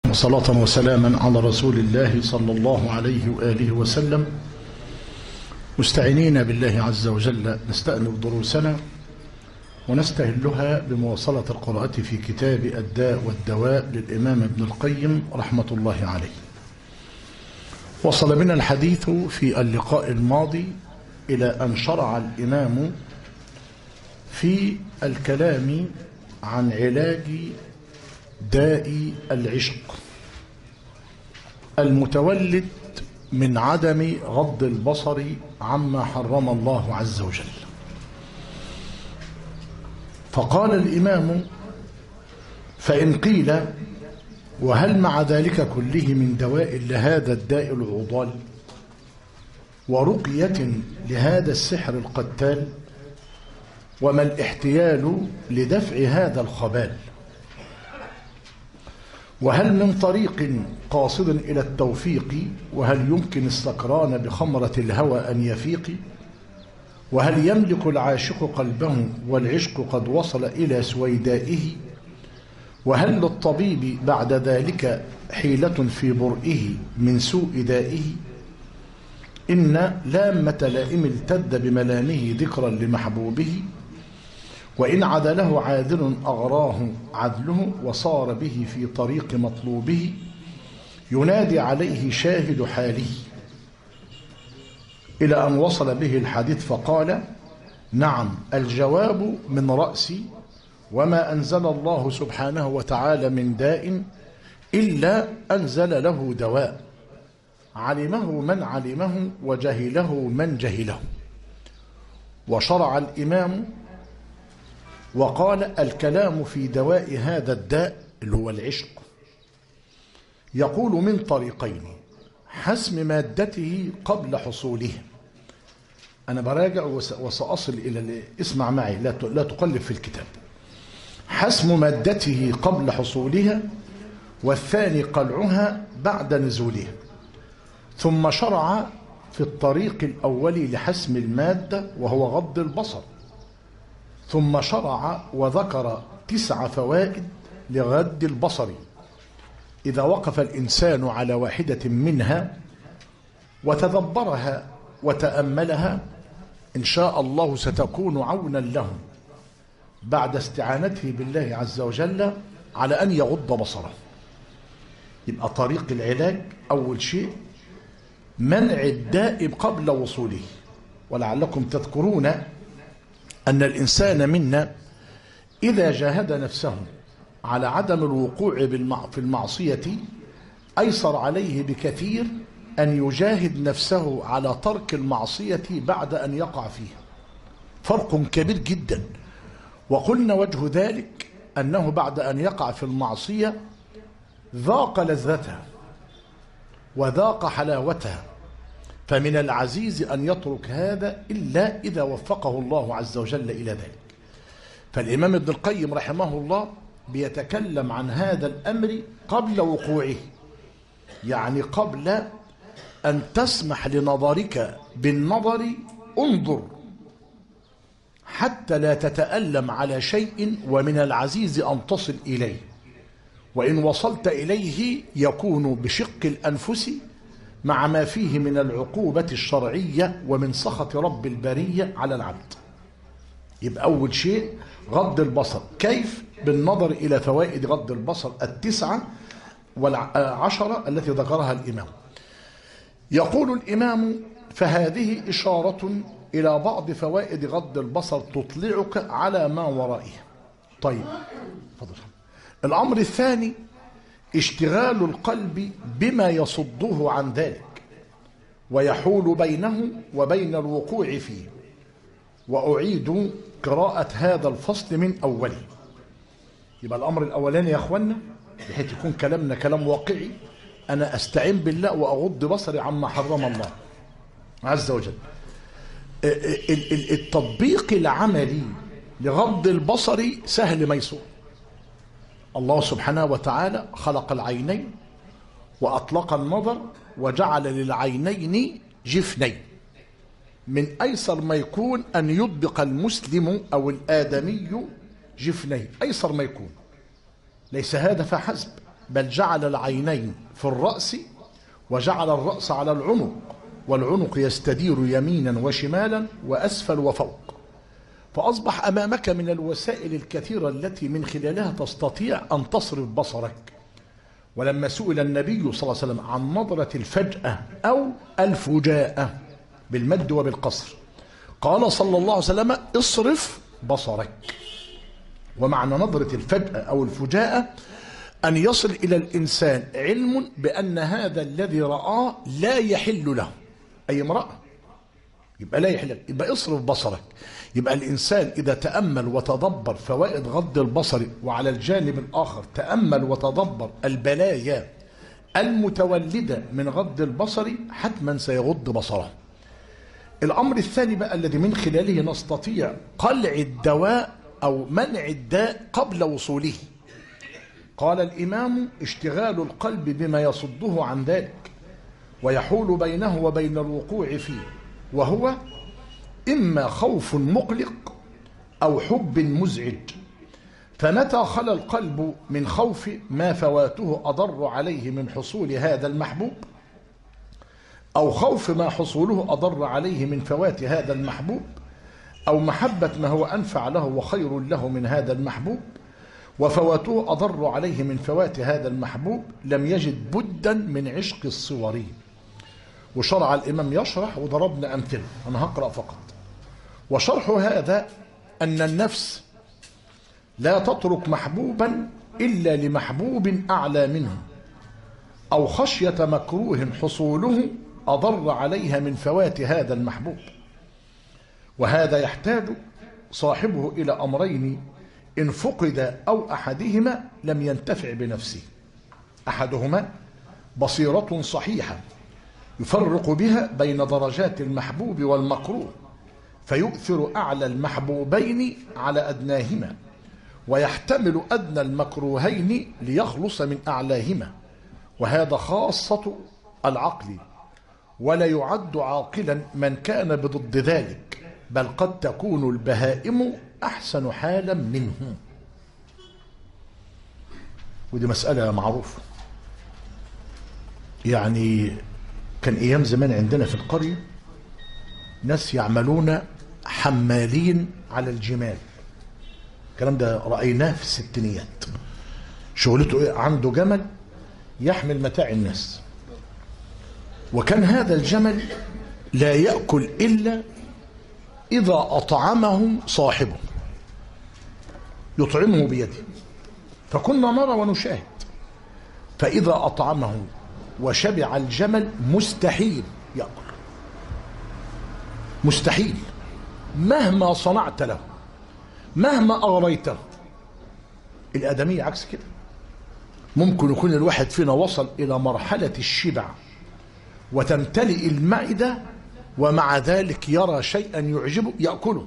وصلاة وسلاما على رسول الله صلى الله عليه وآله وسلم. مستعينين بالله عز وجل نستأنف دروسنا ونستهلها بمواصلة القراءة في كتاب الداء والدواء للإمام ابن القيم رحمة الله عليه. وصل بنا الحديث في اللقاء الماضي إلى أن شرع الإمام في الكلام عن علاج داء العشق المتولد من عدم غض البصر عما حرم الله عز وجل. فقال الإمام: فإن قيل وهل مع ذلك كله من دواء لهذا الداء العضال ورقية لهذا السحر القتال، وما الاحتيال لدفع هذا الخبال، وهل من طريق قاصد إلى التوفيق، وهل يمكن السكران بخمرة الهوى أن يفيق، وهل يملك العاشق قلبه والعشق قد وصل إلى سويدائه، وهل للطبيب بعد ذلك حيلة في برئه من سوء دائه، إن لامة لائم التد بملامه ذكرا لمحبوبه، وإن عدله عادل أغراه عدله وصار به في طريق مطلوبه، ينادي عليه شاهد حاله، إلى أن وصل به الحديث فقال: نعم الجواب من رأسي، وما أنزل الله سبحانه وتعالى من داء إلا أنزل له دواء، علمه من علمه وجهله من جهله. وشرع الإمام وقال: الكلام في دواء هذا الداء اللي هو العشق يقول من طريقين: حسم مادته قبل حصوله. أنا براجع وسأصل إلى اسمع معي، لا تقلب في الكتاب. حسم مادته قبل حصولها، والثاني قلعها بعد نزولها. ثم شرع في الطريق الأولي لحسم المادة وهو غض البصر، ثم شرع وذكر 9 فوائد لغض البصر إذا وقف الإنسان على واحدة منها وتدبرها وتأملها، إن شاء الله ستكون عونا له بعد استعانته بالله عز وجل على أن يغض بصره. يبقى طريق العلاج أول شيء منع الداء قبل وصوله. ولعلكم تذكرون أن الإنسان منا إذا جاهد نفسه على عدم الوقوع في المعصية أيسر عليه بكثير أن يجاهد نفسه على ترك المعصية بعد أن يقع فيها. فرق كبير جدا. وقلنا وجه ذلك أنه بعد أن يقع في المعصية ذاق لذتها وذاق حلاوتها، فمن العزيز أن يترك هذا إلا إذا وفقه الله عز وجل إلى ذلك. فالإمام ابن القيم رحمه الله بيتكلم عن هذا الأمر قبل وقوعه، يعني قبل أن تسمح لنظرك بالنظر انظر حتى لا تتألم على شيء، ومن العزيز أن تصل إليه، وإن وصلت إليه يكون بشق الأنفس مع ما فيه من العقوبة الشرعية ومن سخط رب البرية على العبد. يبقى أول شيء غض البصر. كيف؟ بالنظر إلى فوائد غض البصر 9 و10 التي ذكرها الإمام. يقول الإمام: فهذه إشارة إلى بعض فوائد غض البصر تطلعك على ما ورائه. طيب فضل. الأمر الثاني اشتغال القلب بما يصده عن ذلك ويحول بينه وبين الوقوع فيه. وأعيد قراءة هذا الفصل من أوله. يبقى الأمر الأولاني يا أخوانا، بحيث يكون كلامنا كلام واقعي، أنا أستعين بالله وأغض بصري عما حرم الله عز وجل. التطبيق العملي لغض البصر سهل ميسور. الله سبحانه وتعالى خلق العينين وأطلق النظر وجعل للعينين جفنين. من أيسر ما يكون أن يطبق المسلم أو الآدمي جفنين، أيسر ما يكون. ليس هذا فحسب، بل جعل العينين في الرأس وجعل الرأس على العنق، والعنق يستدير يمينا وشمالا وأسفل وفوق. فأصبح أمامك من الوسائل الكثيرة التي من خلالها تستطيع أن تصرف بصرك. ولما سئل النبي صلى الله عليه وسلم عن نظرة الفجأة أو الفجاءة بالمد وبالقصر، قال صلى الله عليه وسلم اصرف بصرك. ومعنى نظرة الفجأة أو الفجاءة أن يصل إلى الإنسان علم بأن هذا الذي رآه لا يحل له، أي امرأة يبقى لا يحل، يبقى اصرف بصرك. يبقى الإنسان إذا تأمل وتدبر فوائد غض البصر، وعلى الجانب الآخر تأمل وتدبر البلايا المتولدة من غض البصر، حتما سيغض بصره. الأمر الثاني بقى الذي من خلاله نستطيع قلع الدواء أو منع الداء قبل وصوله. قال الإمام: اشتغال القلب بما يصده عن ذلك ويحول بينه وبين الوقوع فيه، وهو إما خوف مقلق أو حب مزعج. فمتى خلا القلب من خوف ما فواته أضر عليه من حصول هذا المحبوب، أو خوف ما حصوله أضر عليه من فوات هذا المحبوب، أو محبة ما هو أنفع له وخير له من هذا المحبوب، وفواته أضر عليه من فوات هذا المحبوب، لم يجد بدا من عشق الصور. وشرع الإمام يشرح وضربنا أمثلة، أنا هقرأ فقط. وشرح هذا أن النفس لا تترك محبوبا إلا لمحبوب أعلى منه، أو خشية مكروه حصوله أضر عليها من فوات هذا المحبوب. وهذا يحتاج صاحبه إلى أمرين: إن فقد أو أحدهما لم ينتفع بنفسه. أحدهما بصيرة صحيحة يفرق بها بين درجات المحبوب والمكروه، فيؤثر أعلى المحبوبين على أدناهما، ويحتمل أدنى المكروهين ليخلص من أعلاهما، وهذا خاصة العقل. ولا يعد عاقلا من كان بضد ذلك، بل قد تكون البهائم أحسن حالا منه. ودي مسألة معروفة. يعني كان أيام زمان عندنا في القرية ناس يعملون حمالين على الجمال. الكلام ده رأيناه في الستينيات. شغلته إيه؟ عنده جمل يحمل متاع الناس، وكان هذا الجمل لا يأكل إلا إذا أطعمه صاحبه، يطعمه بيده. فكنا نرى ونشاهد، فإذا أطعمه وشبع الجمل مستحيل يأكل، مستحيل، مهما صنعت له، مهما أغريته. الآدمية عكس كده. ممكن يكون الواحد فينا وصل إلى مرحلة الشبع وتمتلئ المعدة، ومع ذلك يرى شيئا يعجبه يأكله،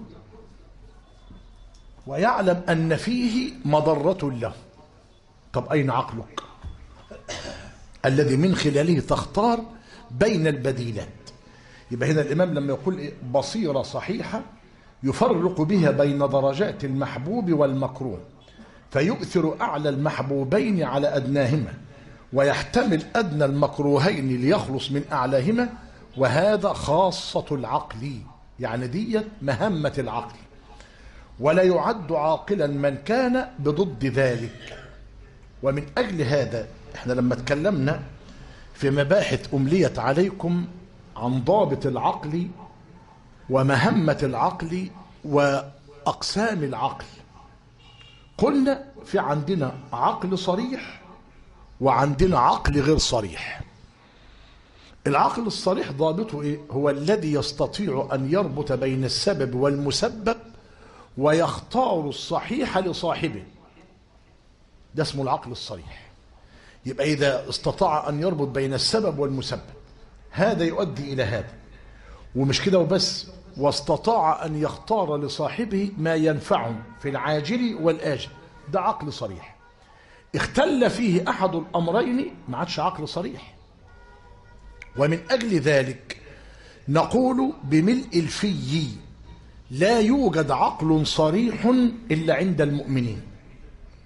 ويعلم أن فيه مضرة له. طب أين عقلك الذي من خلاله تختار بين البديلات؟ يبقى هنا الإمام لما يقول بصيرة صحيحة يفرق بها بين درجات المحبوب والمكروه، فيؤثر أعلى المحبوبين على أدناهما، ويحتمل أدنى المكروهين ليخلص من أعلاهما، وهذا خاصة العقل. يعني دي مهمة العقل. ولا يعد عاقلا من كان بضد ذلك. ومن أجل هذا احنا لما تكلمنا في مباحث أمليت عليكم عن ضابط العقل ومهمة العقل وأقسام العقل، قلنا في عندنا عقل صريح وعندنا عقل غير صريح. العقل الصريح ضابطه ايه؟ هو الذي يستطيع أن يربط بين السبب والمسبب ويختار الصحيح لصاحبه، ده اسمه العقل الصريح. يبقى إذا استطاع أن يربط بين السبب والمسبب هذا يؤدي إلى هذا، ومش كده وبس، واستطاع أن يختار لصاحبه ما ينفعه في العاجل والآجل، ده عقل صريح. اختل فيه أحد الأمرين ما عادش عقل صريح. ومن أجل ذلك نقول بملء الفي لا يوجد عقل صريح إلا عند المؤمنين،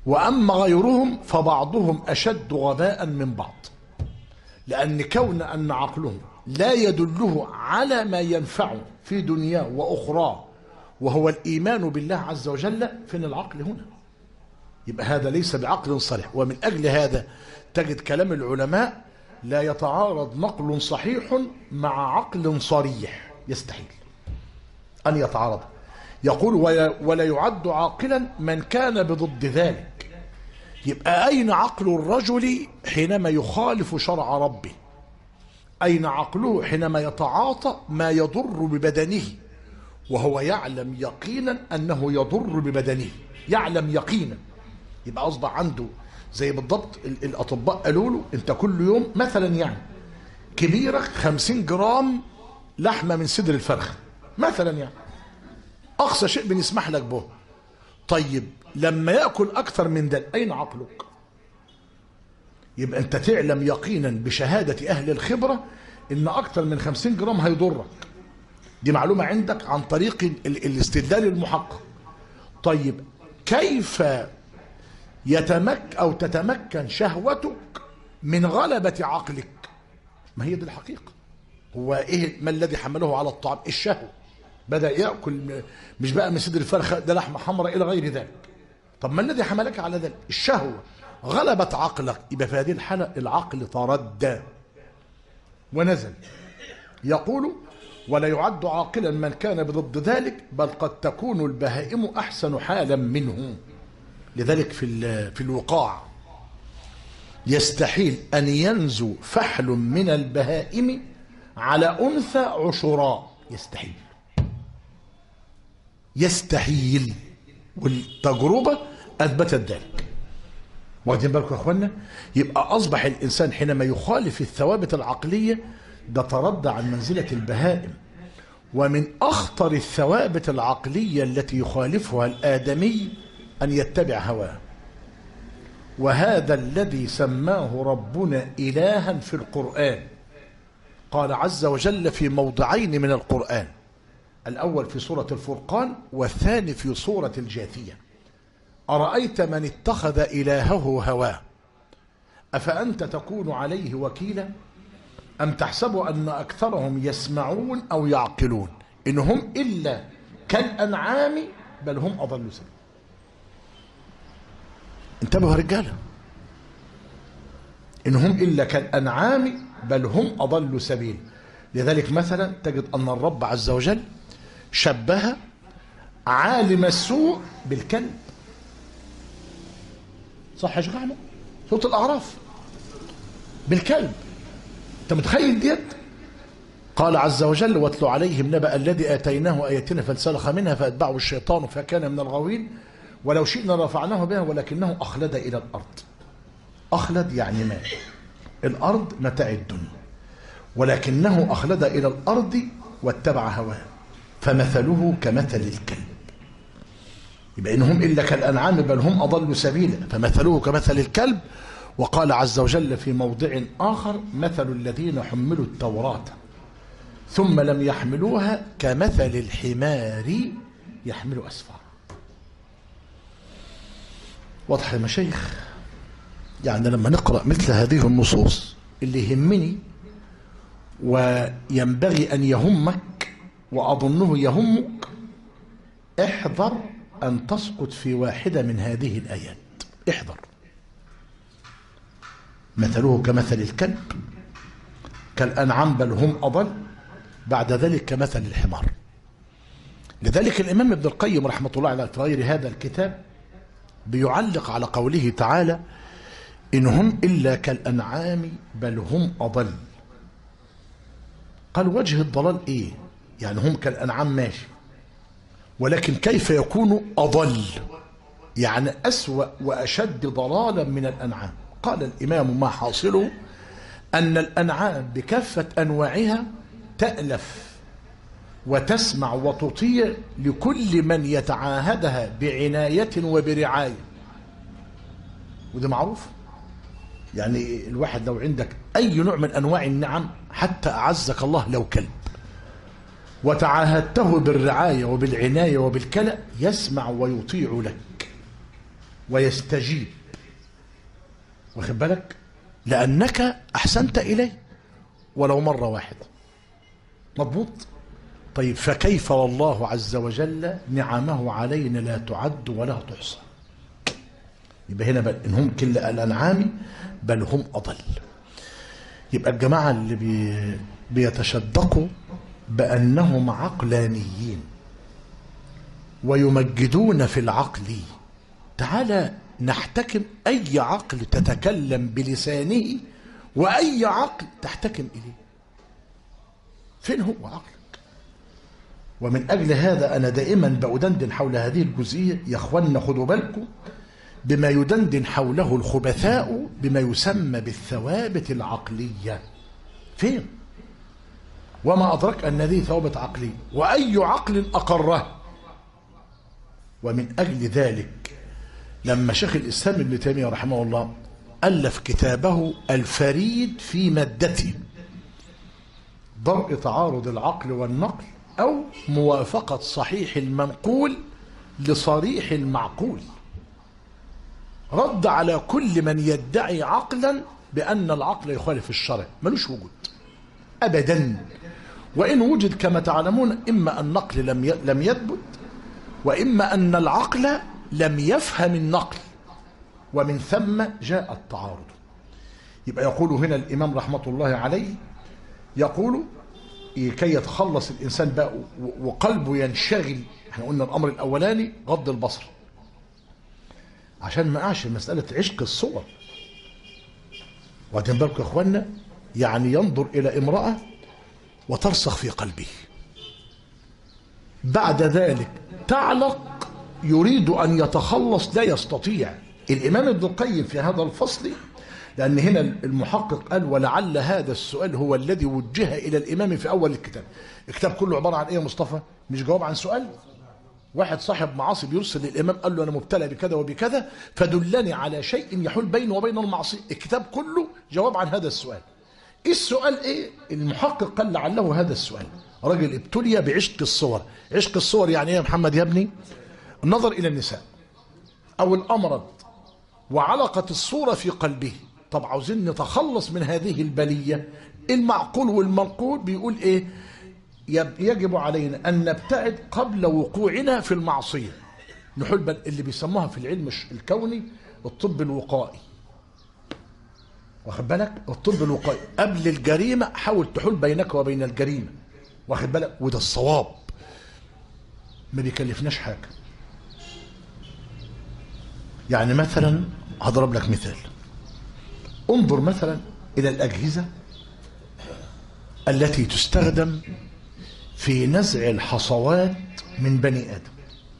وأما غيرهم فبعضهم أشد غباء من بعض، لأن كون أن عقلهم لا يدله على ما ينفعه في دنياه وأخراه وهو الإيمان بالله عز وجل، فين العقل هنا؟ يبقى هذا ليس بعقل صريح. ومن أجل هذا تجد كلام العلماء لا يتعارض نقل صحيح مع عقل صريح، يستحيل أن يتعارض. يقول ولا يعد عاقلا من كان بضد ذلك. يبقى أين عقل الرجل حينما يخالف شرع ربه؟ أين عقله حينما يتعاطى ما يضر ببدنه وهو يعلم يقينا أنه يضر ببدنه، يعلم يقينا. يبقى أصبح عنده زي بالضبط الأطباء قالوا له أنت كل يوم مثلا يعني كبيرك 50 جرام لحمة من صدر الفرخ مثلا، يعني أقصى شيء بنسمح لك به. طيب لما يأكل أكثر من ده أين عقلك؟ يبقى أنت تعلم يقينا بشهادة أهل الخبرة إن أكثر من 50 جرام هيضرك. دي معلومة عندك عن طريق الاستدلال المحقق. طيب كيف تتمكن شهوتك من غلبة عقلك؟ ما هي دي الحقيقة. هو إيه ما الذي حمله على الطعام؟ الشهوة. بدأ يأكل مش بقى من صدر الفرخة ده لحمة حمراء إلى غير ذلك. طب ما الذي حملك على ذلك؟ الشهوة غلبت عقلك. يبقى في هذه الحالة العقل تردى ونزل. يقول ولا يعد عاقلا من كان بضد ذلك، بل قد تكون البهائم أحسن حالا منه. لذلك في الوقاع يستحيل أن ينزو فحل من البهائم على أنثى عشراء، يستحيل. والتجربة أثبتت ذلك. واخدين بالكم يا اخوانا؟ يبقى أصبح الإنسان حينما يخالف الثوابت العقلية ده تردى عن منزلة البهائم. ومن أخطر الثوابت العقلية التي يخالفها الآدمي أن يتبع هواه، وهذا الذي سماه ربنا إلها في القرآن. قال عز وجل في موضعين من القرآن، الأول في سورة الفرقان والثاني في سورة الجاثية: أرأيت من اتخذ إلهه هواه أفأنت تكون عليه وكيلا أم تحسب أن أكثرهم يسمعون أو يعقلون إن هم إلا كالأنعام بل هم أضل سبيلا. انتبهوا يا رجالة، إن هم إلا كالأنعام بل هم أضل سبيلا. لذلك مثلا تجد أن الرب عز وجل شبه عالم السوء بالكلب. صح يا شيخ أحمد؟ سورة الأعراف بالكلب. أنت متخيل ديت؟ قال عز وجل واتل عليهم نبأ الذي آتيناه آياتنا فانسلخ منها فأتبعه الشيطان فكان من الغاوين ولو شئنا رفعناه بها ولكنه أخلد إلى الأرض. أخلد يعني مات. الأرض متاع الدنيا، ولكنه أخلد إلى الأرض واتبع هواه فمثله كمثل الكلب. يبقى إنهم إلا كالأنعام بل هم أضل سبيلا فمثله كمثل الكلب. وقال عز وجل في موضع آخر مثل الذين حملوا التوراة ثم لم يحملوها كمثل الحمار يحمل أسفار. واضح يا مشايخ؟ يعني لما نقرأ مثل هذه النصوص اللي يهمني وينبغي أن يهمك وأظنه يهمك، احذر أن تسقط في واحدة من هذه الآيات. احذر. مثله كمثل الكلب، كالأنعام بل هم أضل، بعد ذلك كمثل الحمار. لذلك الإمام ابن القيم رحمة الله عليه في غير هذا الكتاب بيعلق على قوله تعالى إن هم إلا كالأنعام بل هم أضل. قال وجه الضلال إيه؟ يعني هم كالأنعام ماشي، ولكن كيف يكون أضل؟ يعني أسوأ وأشد ضلالا من الأنعام. قال الإمام ما حاصله أن الأنعام بكافة أنواعها تألف وتسمع وتطيع لكل من يتعاهدها بعناية وبرعاية، وده معروف. يعني الواحد لو عندك أي نوع من أنواع النعم حتى أعزك الله لو كلب وتعاهدته بالرعاية وبالعناية وبالكلأ يسمع ويطيع لك. ويستجيب، واخد بالك، لأنك أحسنت إليه ولو مرة واحدة. مضبوط. طيب فكيف والله عز وجل نعمه علينا لا تعد ولا تحصى. يبقى هنا بل إن هم كل الأنعام بل هم أضل. يبقى الجماعة اللي بيتشدقوا بأنهم عقلانيين ويمجدون في العقل، تعالى نحتكم أي عقل تتكلم بلسانه وأي عقل تحتكم إليه. فين هو عقلك؟ ومن أجل هذا أنا دائما بأدندن حول هذه الجزئية. يا أخوانا خدوا بالكم بما يدندن حوله الخبثاء بما يسمى بالثوابت العقلية. فين؟ وما أدرك أن هذه ثوابت عقلية، وأي عقل أقره. ومن أجل ذلك لما شيخ الإسلام ابن تيمية رحمه الله ألف كتابه الفريد في مادته درء تعارض العقل والنقل أو موافقة صحيح المنقول لصريح المعقول، رد على كل من يدعي عقلا بأن العقل يخالف الشرع. ملوش وجود أبدا. وإن وجد كما تعلمون إما النقل لم يثبت، وإما أن العقل لم يفهم النقل، ومن ثم جاء التعارض. يبقى يقول هنا الإمام رحمة الله عليه، يقول كي يتخلص الإنسان بقى وقلبه ينشغل. احنا قلنا الأمر الأولاني غض البصر عشان ما قعش مسألة عشق الصور. وبعدين بالكم يا اخوانا، يعني ينظر إلى امرأة وترسخ في قلبه، بعد ذلك تعلق يريد أن يتخلص لا يستطيع. الإمام ابن القيم في هذا الفصل، لأن هنا المحقق قال ولعل هذا السؤال هو الذي وجه إلى الإمام في أول الكتاب. الكتاب كله عبارة عن إيه يا مصطفى؟ مش جواب عن سؤال. واحد صاحب معاصي بيرسل للإمام قال له أنا مبتلى بكذا وبكذا فدلني على شيء يحول بينه وبين المعصية. الكتاب كله جواب عن هذا السؤال. السؤال إيه؟ المحقق قال لعله هذا السؤال. رجل ابتلي بعشق الصور. عشق الصور يعني إيه يا محمد يا ابني؟ النظر إلى النساء أو الأمرض وعلقة الصورة في قلبه. طب عاوزين نتخلص من هذه البلية. المعقول والمنقول بيقول إيه؟ يجب علينا أن نبتعد قبل وقوعنا في المعصية. نحل اللي بيسموها في العلم الكوني الطب الوقائي. واخد بالك؟ الطب الوقائي قبل الجريمة حاول تحول بينك وبين الجريمة. واخد بالك؟ وده الصواب، ما بيكلفناش حاجة. يعني مثلا هضرب لك مثال. انظر مثلا إلى الأجهزة التي تستخدم في نزع الحصوات من بني آدم،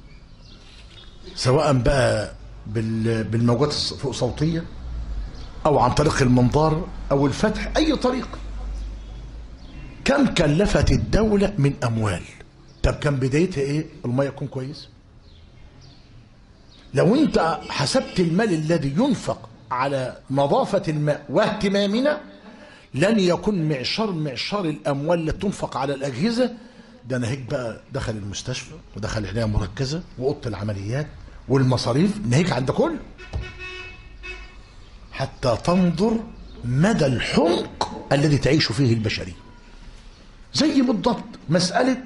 سواء بقى بالموجات فوق صوتية أو عن طريق المنظار أو الفتح، أي طريقة. كم كلفت الدولة من أموال؟ طب كان بدايتها إيه؟ الماء يكون كويس. لو أنت حسبت المال الذي ينفق على نظافة الماء واهتمامنا لن يكون معشار الأموال التي تنفق على الأجهزة. ده ناهيك بقى دخل المستشفى ودخل العناية المركزة وأوضة العمليات والمصاريف، ناهيك عند كل، حتى تنظر مدى الحمق الذي تعيش فيه البشرية. زي بالضبط مسألة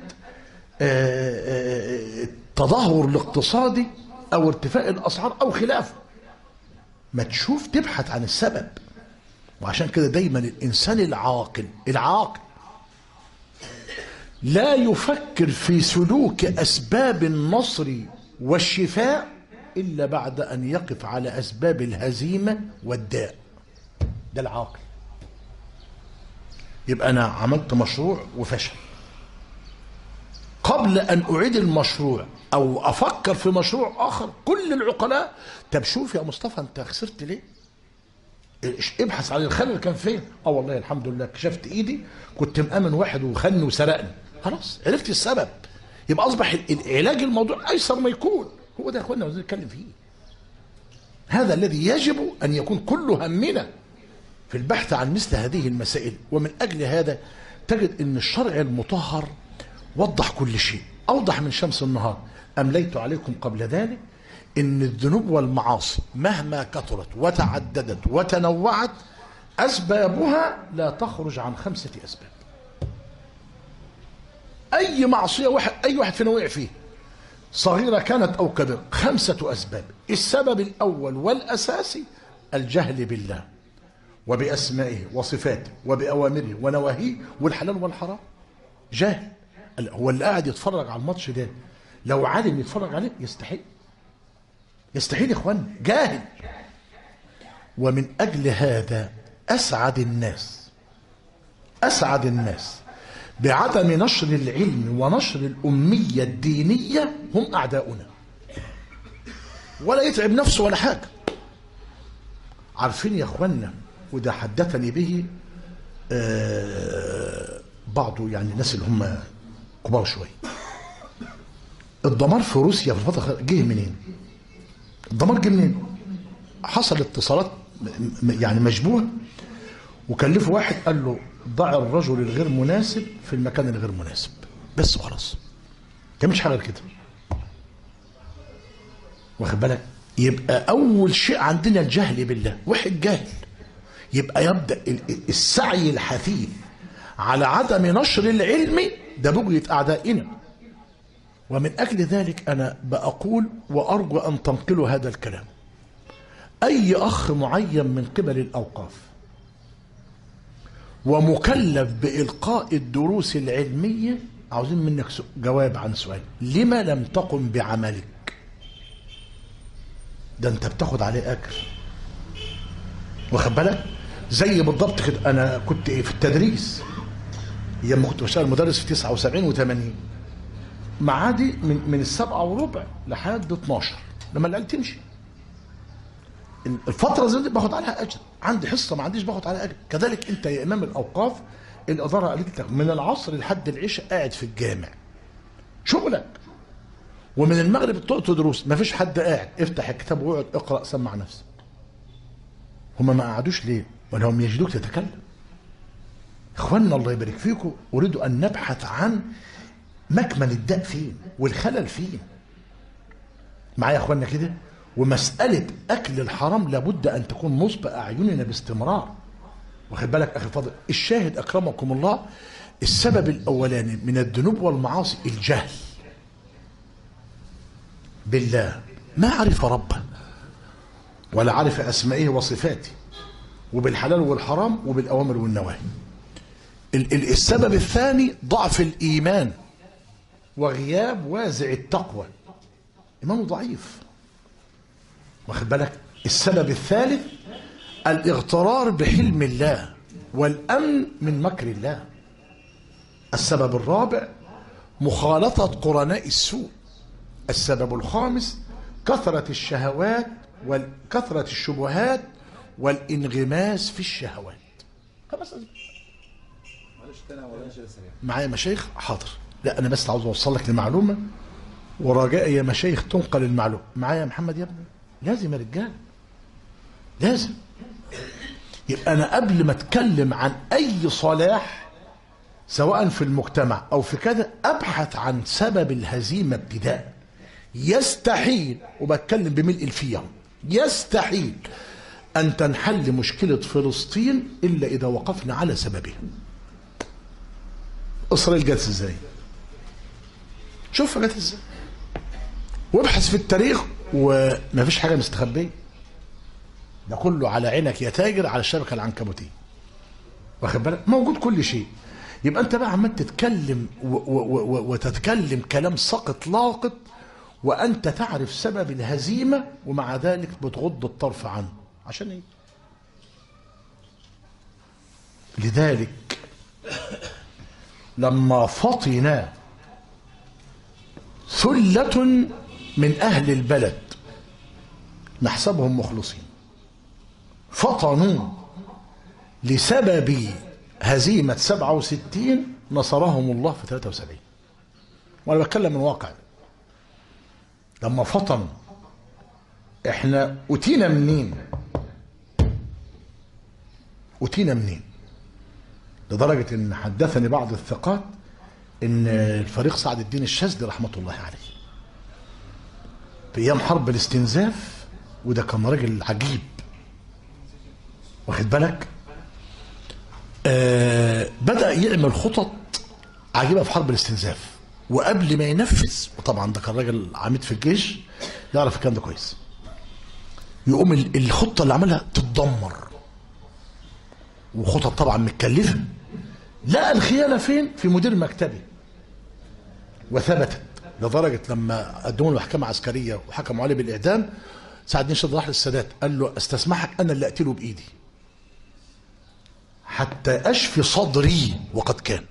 التدهور الاقتصادي أو ارتفاع الأسعار أو خلافه. ما تشوف تبحث عن السبب. وعشان كده دايما الإنسان العاقل لا يفكر في سلوك أسباب النصر والشفاء إلا بعد أن يقف على أسباب الهزيمة والداء. ده العاقل. يبقى أنا عملت مشروع وفشل، قبل أن أعيد المشروع أو أفكر في مشروع آخر كل العقلاء طب شوف يا مصطفى أنت خسرت ليه؟ ابحث عن الخلل كان فين. والله الحمد لله كشفت ايدي كنت مأمن واحد وخلني وسرقني. خلاص عرفت السبب. يبقى اصبح علاج الموضوع ايسر ما يكون. هو ده يا اخوانا عاوزين نتكلم فيه. هذا الذي يجب ان يكون كل همنا في البحث عن مثل هذه المسائل. ومن اجل هذا تجد ان الشرع المطهر وضح كل شيء اوضح من شمس النهار. امليت عليكم قبل ذلك إن الذنوب والمعاصي مهما كثرت وتعددت وتنوعت أسبابها لا تخرج عن 5 أسباب. أي معصية أي واحد فينا وقع فيه صغيرة كانت أو كبيرة 5 أسباب. السبب الأول والأساسي الجهل بالله وبأسمائه وصفاته وبأوامره ونواهيه والحلال والحرام. جاهل. هو اللي قاعد يتفرج على الماتش ده لو عالم يتفرج عليه يستحيل. يستحيل يا اخوان، جاهل. ومن أجل هذا أسعد الناس بعدم نشر العلم ونشر الأمية الدينية هم أعداؤنا، ولا يتعب نفسه ولا حاجة. عارفين يا اخوانا، وده حدثني به بعض يعني الناس اللي هم كبار شويه، الدمار في روسيا في الفتره جه منين؟ الدمار جه منين؟ حصل اتصالات يعني مشبوهه، وكلفوا واحد قال له ضع الرجل الغير مناسب في المكان الغير مناسب بس وخلاص، ما تعملش حاجه غير كده. واخد بالك؟ يبقى اول شيء عندنا الجهل بالله. واحد جاهل يبقى يبدا السعي الحثيث على عدم نشر العلم، ده بغية اعدائنا. ومن اجل ذلك انا بقول وارجو ان تنقلوا هذا الكلام. اي اخ معين من قبل الاوقاف ومكلف بالقاء الدروس العلميه، عاوزين منك جواب عن سؤال: لما لم تقم بعملك؟ ده انت بتاخد عليه اجر. واخد بالك؟ زي بالضبط كده، انا كنت في التدريس لما كنت بشتغل مدرس في 79 و80، معادي من 7:15 لحد 12 لما العيال تمشي. الفتره زي دي باخد عليها اجر، عندي حصه ما عنديش باخد عليها اجر. كذلك انت يا امام الاوقاف، الاداره قالت لك من العصر لحد العشاء قاعد في الجامع شغلك، ومن المغرب تقعد دروس، ما فيش حد قاعد، افتح الكتاب واقعد اقرا سمع نفسك. هم ما قعدوش ليه؟ ولا هم يجدوك تتكلم؟ اخواننا الله يبارك فيكم، اريد ان نبحث عن مكمن الداء فين والخلل فين. معايا يا اخواننا كده؟ ومساله اكل الحرام لابد ان تكون نصب اعيننا باستمرار. واخد بالك اخي الفاضل؟ الشاهد اكرمكم الله، السبب الاولاني من الذنوب والمعاصي الجهل بالله، ما عرف ربه ولا عرف اسمائه وصفاته، وبالحلال والحرام وبالاوامر والنواهي. السبب الثاني ضعف الايمان وغياب وازع التقوى، ايمانه ضعيف. واخد بالك؟ السبب الثالث الاغترار بحلم الله والامن من مكر الله. السبب الرابع مخالطه قرناء السوء. السبب الخامس كثرة الشهوات وكثرة الشبهات والانغماس في الشهوات. خلاص معايا مشايخ؟ حاضر. لا انا بس عاوز اوصل لك لمعلومه، ورجاء يا مشايخ تنقل المعلومه. معايا يا محمد يا ابني؟ لازم يا رجال، لازم. يبقى انا قبل ما اتكلم عن اي صلاح سواء في المجتمع او في كذا ابحث عن سبب الهزيمه ابتداء. يستحيل، وبتكلم بملء الفيهم، يستحيل ان تنحل مشكله فلسطين الا اذا وقفنا على سببها. اسرائيل جت ازاي؟ شوفها جت ازاي، وابحث في التاريخ وما فيش حاجه مستخبيه، ده كله على عينك يا تاجر على الشبكه العنكبوتيه. واخد بالك؟ موجود كل شيء. يبقى انت بقى عمال تتكلم وتتكلم كلام ساقط لاقط وانت تعرف سبب الهزيمه، ومع ذلك بتغض الطرف عنه. عشان ايه؟ لذلك لما فطن ثلة من أهل البلد نحسبهم مخلصين، فطنوا لسبب هزيمة 67 نصرهم الله في 73. وأنا بتكلم من واقع. لما فطنوا احنا أتينا منين؟ أتينا منين؟ لدرجة ان حدثني بعض الثقات ان الفريق سعد الدين الشاذلي رحمة الله عليه في ايام حرب الاستنزاف، وده كان راجل عجيب، واخد بالك؟ بدأ يعمل خطط عجيبة في حرب الاستنزاف، وقبل ما ينفذ، وطبعا ده كان راجل عميد في الجيش يعرف الكلام ده كويس، يقوم الخطة اللي عملها تتدمر، وخطط طبعا متكلفة. لقى الخيانة فين؟ في مدير مكتبي، وثبتت لدرجة لما قدموا له محكمة عسكرية وحكموا عليه بالإعدام، سعد نشط راح للسادات قال له استسمحك أنا اللي أقتله بإيدي حتى أشفي صدري وقد كان.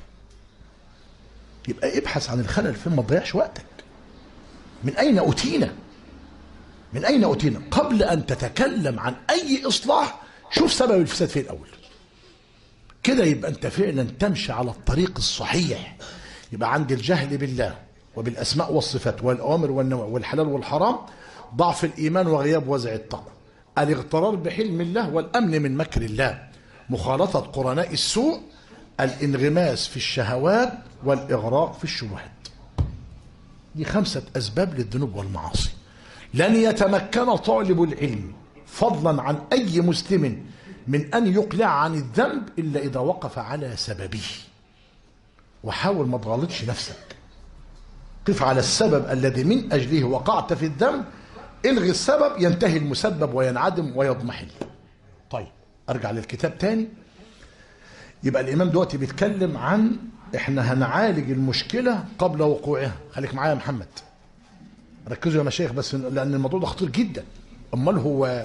يبقى ابحث عن الخلل فين، ما تضيعش وقتك. من أين أتينا؟ من أين أتينا؟ قبل أن تتكلم عن أي إصلاح شوف سبب الفساد فين الأول، كده يبقى أنت فعلا تمشي على الطريق الصحيح. يبقى عند الجهل بالله وبالأسماء والصفات والأوامر والنواهي والحلال والحرام ضعف الإيمان وغياب وزع التقوى، الاغترار بحلم الله والأمن من مكر الله، مخالطة قرناء السوء، الانغماس في الشهوات والإغراق في الشبهات. دي 5 أسباب للذنوب والمعاصي. لن يتمكن طالب العلم فضلا عن أي مسلم من أن يقلع عن الذنب إلا إذا وقف على سببه. وحاول ما تغلطش نفسك، قف على السبب الذي من أجله وقعت في الذنب، الغي السبب ينتهي المسبب وينعدم ويضمحل. طيب أرجع للكتاب تاني. يبقى الإمام دلوقتي بيتكلم عن إحنا هنعالج المشكلة قبل وقوعها. خليك معايا يا محمد، ركزوا يا مشايخ بس، لأن الموضوع ده خطير جدا. أمال هو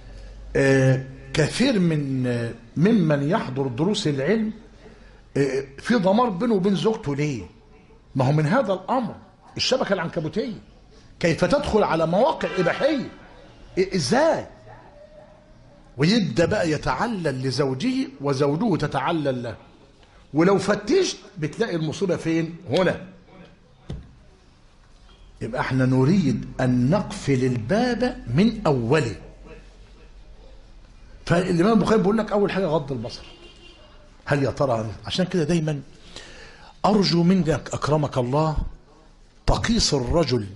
كثير ممن يحضر دروس العلم في ضمار بينه وبين زوجته. ليه؟ ما هو من هذا الأمر الشبكة العنكبوتية، كيف تدخل على مواقع إباحية، إزاي؟ ويبدأ بقى يتعلل لزوجه وزوجه تتعلل له، ولو فتشت بتلاقي المصيبة فين؟ هنا. يبقى احنا نريد أن نقفل الباب من أوله. فالإمام البخاري بيقول لك أول حاجة غض البصر. هل يا ترى؟ عشان كده دايما أرجو منك أكرمك الله تقيس الرجل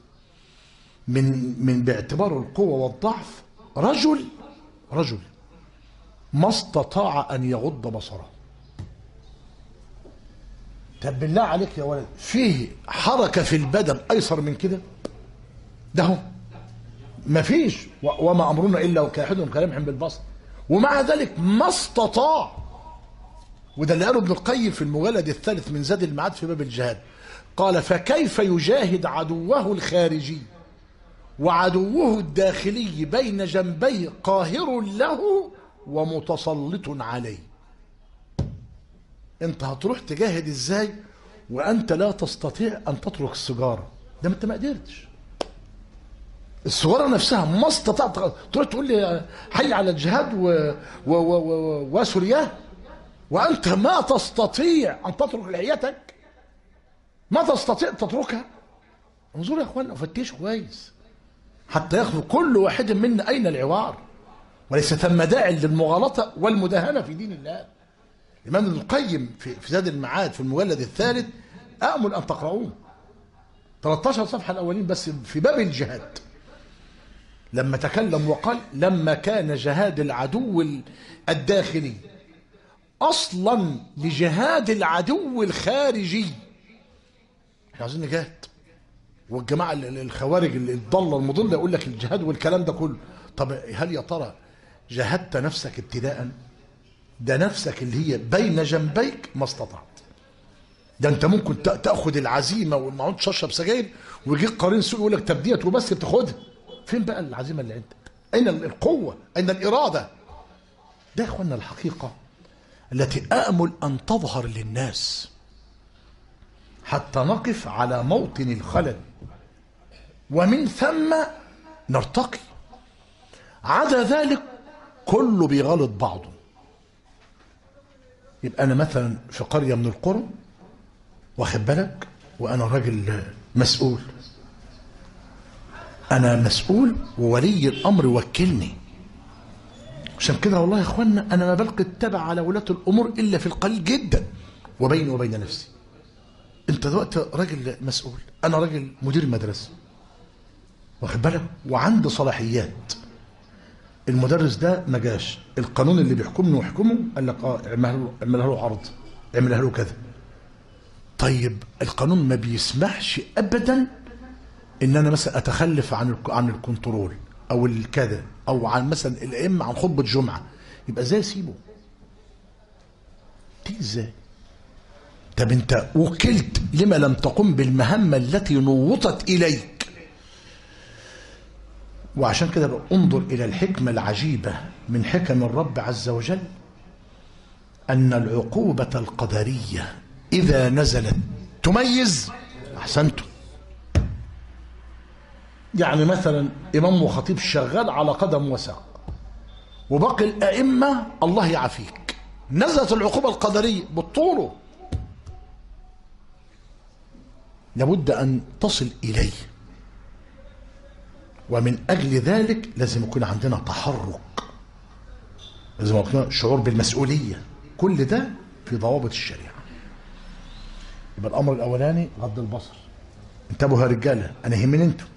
من باعتبار القوة والضعف، رجل ما استطاع أن يغض بصره. طب بالله عليك يا ولد، فيه حركة في البدن أيسر من كده؟ ده هو مفيش، وما أمرنا إلا كاحدهم كلمح بالبصر، ومع ذلك ما استطاع. وده اللي قاله ابن القيم في المجلد الثالث من زاد المعاد في باب الجهاد، قال فكيف يجاهد عدوه الخارجي وعدوه الداخلي بين جنبيه قاهر له ومتسلط عليه؟ انت هتروح تجاهد ازاي وانت لا تستطيع ان تترك السيجاره؟ ده انت ما قدرتش. السيجاره نفسها ما استطعت، تروح تقول لي حي على الجهاد وسوريا وانت ما تستطيع ان تترك لحيتك، ما تستطيع تتركها. انظروا يا اخوانا وفتشوا كويس حتى ياخذوا كل واحد منا اين العوار، وليس ثم داعي للمغالطه والمداهنه في دين الله. الإمام ابن القيم في زاد المعاد في المجلد الثالث أأمل أن تقرؤوه 13 صفحة الأولين بس في باب الجهاد، لما تكلم وقال لما كان جهاد العدو الداخلي أصلا لجهاد العدو الخارجي. احنا عايزين نجاهد، والجماعة الخوارج الضالة المضلة يقول لك الجهاد والكلام ده كله. طب هل يا ترى جاهدت نفسك ابتداءً؟ ده نفسك اللي هي بين جنبيك ما استطعت. ده انت ممكن تاخد العزيمه وما عدتش تشرب سجاير، ويجيك قرين سوء يقول لك طب ديت وبس بتاخدها. فين بقى العزيمه اللي عندك؟ اين القوه؟ اين الاراده؟ ده يا اخوانا الحقيقه التي امل ان تظهر للناس حتى نقف على موطن الخلل ومن ثم نرتقي. عدا ذلك كله بيغلط بعضه. يبقى أنا مثلا في قرية من القرى، واخد بالك، وأنا راجل مسؤول، أنا مسؤول وولي الأمر وكلني. عشان كده والله يا إخوانا أنا ما بلقي التبع على ولاة الأمور إلا في القليل جدا وبيني وبين نفسي. أنت دلوقتي راجل مسؤول، أنا راجل مدير مدرسة، واخد بالك، وعنده صلاحيات. المدرس ده ما جاش، القانون اللي بيحكمني ويحكمه قال لك اعملها له عرض، اعملها له كذا. طيب القانون ما بيسمحش ابدا ان انا مثلا اتخلف عن الكنترول او الكذا، او عن مثلا الائمه عن خطبه جمعه، يبقى ازاي اسيبه؟ دي ازاي؟ طب انت وكلت لما لم تقم بالمهمه التي نوطت اليك. وعشان كده انظر الى الحكمه العجيبه من حكم الرب عز وجل، ان العقوبه القدريه اذا نزلت تميز. احسنتم. يعني مثلا امام وخطيب شغال على قدم وساق، وباقي الائمه الله يعافيك، نزلت العقوبه القدريه بالطوله، لابد ان تصل اليه. ومن اجل ذلك لازم يكون عندنا تحرك، لازم يكون شعور بالمسؤوليه. كل ده في ضوابط الشريعه. يبقى الامر الاولاني غض البصر. انتبهوا يا رجاله، انا يهمني انتوا.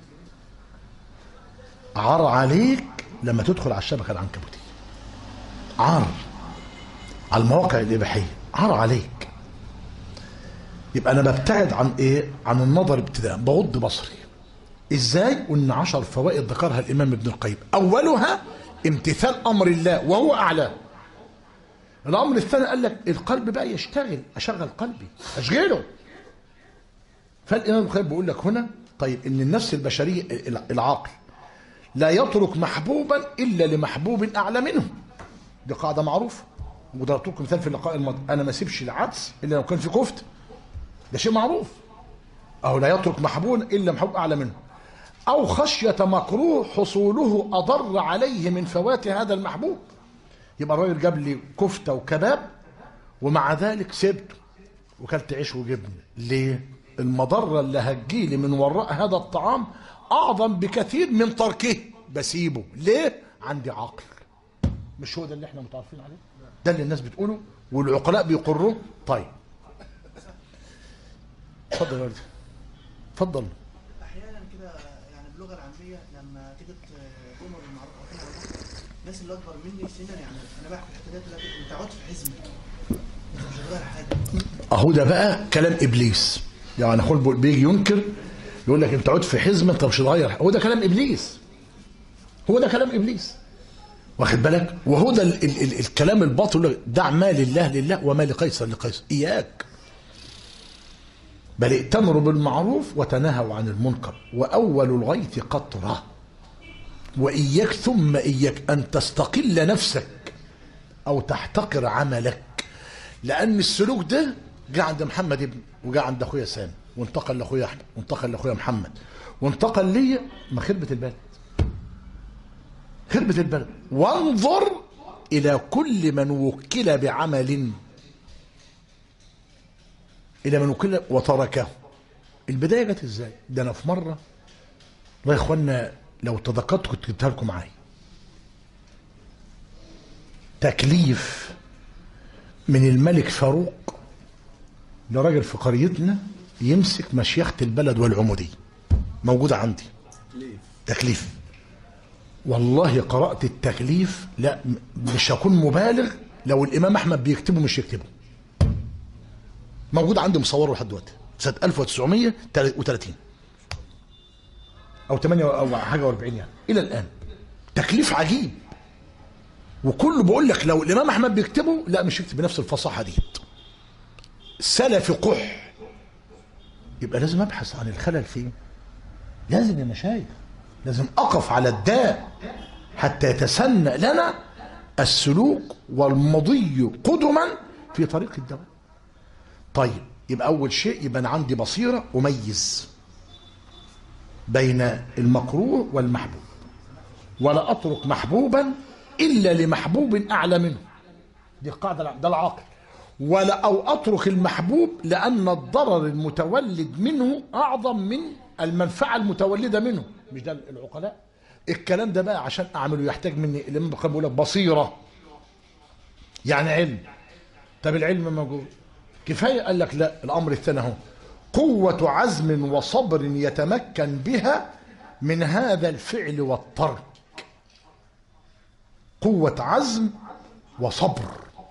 عار عليك لما تدخل على الشبكه العنكبوتيه، عار على المواقع الاباحيه، عار عليك. يبقى انا ببتعد عن ايه؟ عن النظر ابتداء، بغض بصري. ازاي؟ قلنا 10 فوائد ذكرها الامام ابن القيم، اولها امتثال امر الله وهو اعلاه. الامر الثاني قال لك القلب بقى يشتغل، اشغل قلبي، اشغله. فالامام ابن القيم بيقول لك هنا طيب ان النفس البشريه العاقل لا يترك محبوبا الا لمحبوب اعلى منه. دي قاعده معروفه، وضربت لكم مثال في اللقاء الماضي، انا ما اسيبش العدس الا لو كان في كفته، ده شيء معروف. او لا يترك محبوبا الا محبوب اعلى منه، او خشيه مكروه حصوله اضر عليه من فوات هذا المحبوب. يبقى الراجل جاب لي كفته وكباب ومع ذلك سبته وكلت عيش وجبنه، ليه؟ المضره اللي هتجيلي من وراء هذا الطعام اعظم بكثير من تركه، بسيبه ليه؟ عندي عقل. مش هو ده اللي احنا متعرفين عليه؟ ده اللي الناس بتقوله والعقلاء بيقروه. طيب اتفضل يا ولدي، اتفضل. احيانا كده يعني باللغه العاميه لما تيجي تؤمر بالمعروف او تنهى عن المنكر، الناس اللي اكبر مني سنا، يعني انا بحكي الحته ديت، لكن انت اقعد في حزمك انت مش هتغير حاجه. اهو ده بقى كلام ابليس. يعني اخوه بيجي ينكر يقول لك انت عود في حزمه انت مش هتغير، هو ده كلام ابليس، هو ده كلام ابليس، واخد بالك؟ وهو ده الكلام الباطل، دع ما لله لله وما لقيصر لقيصر. اياك، بل ائتمروا بالمعروف وتناهوا عن المنكر، واول الغيث قطره. واياك ثم اياك ان تستقل نفسك او تحتقر عملك، لان السلوك ده جاء عند محمد ابن، وجاء عند اخويا سامي، وانتقل لاخويا احمد، وانتقل لاخويا محمد، وانتقل لي. ما خربة البلد، خربة البلد. وانظر الى كل من وكل بعمل، الى من وكل وتركه. البدايه جت ازاي؟ ده انا في مره، والله يا اخوانا لو تذكرت كنت جبتها لكم معايا، تكليف من الملك فاروق لراجل في قريتنا يمسك مشيخة البلد والعمودية، موجودة عندي تكليف. والله قرأت التكليف، لا مش هكون مبالغ، لو الإمام أحمد بيكتبه مش يكتبه، موجود عندي مصوره لحد دلوقتي سنة 1930 أو 8 أو حاجة و40 يعني إلى الآن. تكليف عجيب، وكله بقول لك لو الإمام أحمد بيكتبه لا مش يكتب بنفس الفصاحة ديت، سلف قح. يبقى لازم ابحث عن الخلل فين، لازم يا مشايخ، لازم اقف على الداء حتى يتسنى لنا السلوك والمضي قدما في طريق الدواء. طيب يبقى اول شيء يبقى انا عندي بصيره اميز بين المكروه والمحبوب، ولا اترك محبوبا الا لمحبوب اعلى منه، دي القاعده، ده العاقل. ولا أو أترك المحبوب لأن الضرر المتولد منه أعظم من المنفعة المتولدة منه، مش ده العقلاء؟ الكلام ده بقى عشان أعمله يحتاج مني، الإمام البخاري بيقول لك بصيرة، يعني علم. طب العلم موجود كفاية؟ قال لك لا، الأمر الثاني اهو، قوة عزم وصبر يتمكن بها من هذا الفعل والترك قوة عزم وصبر.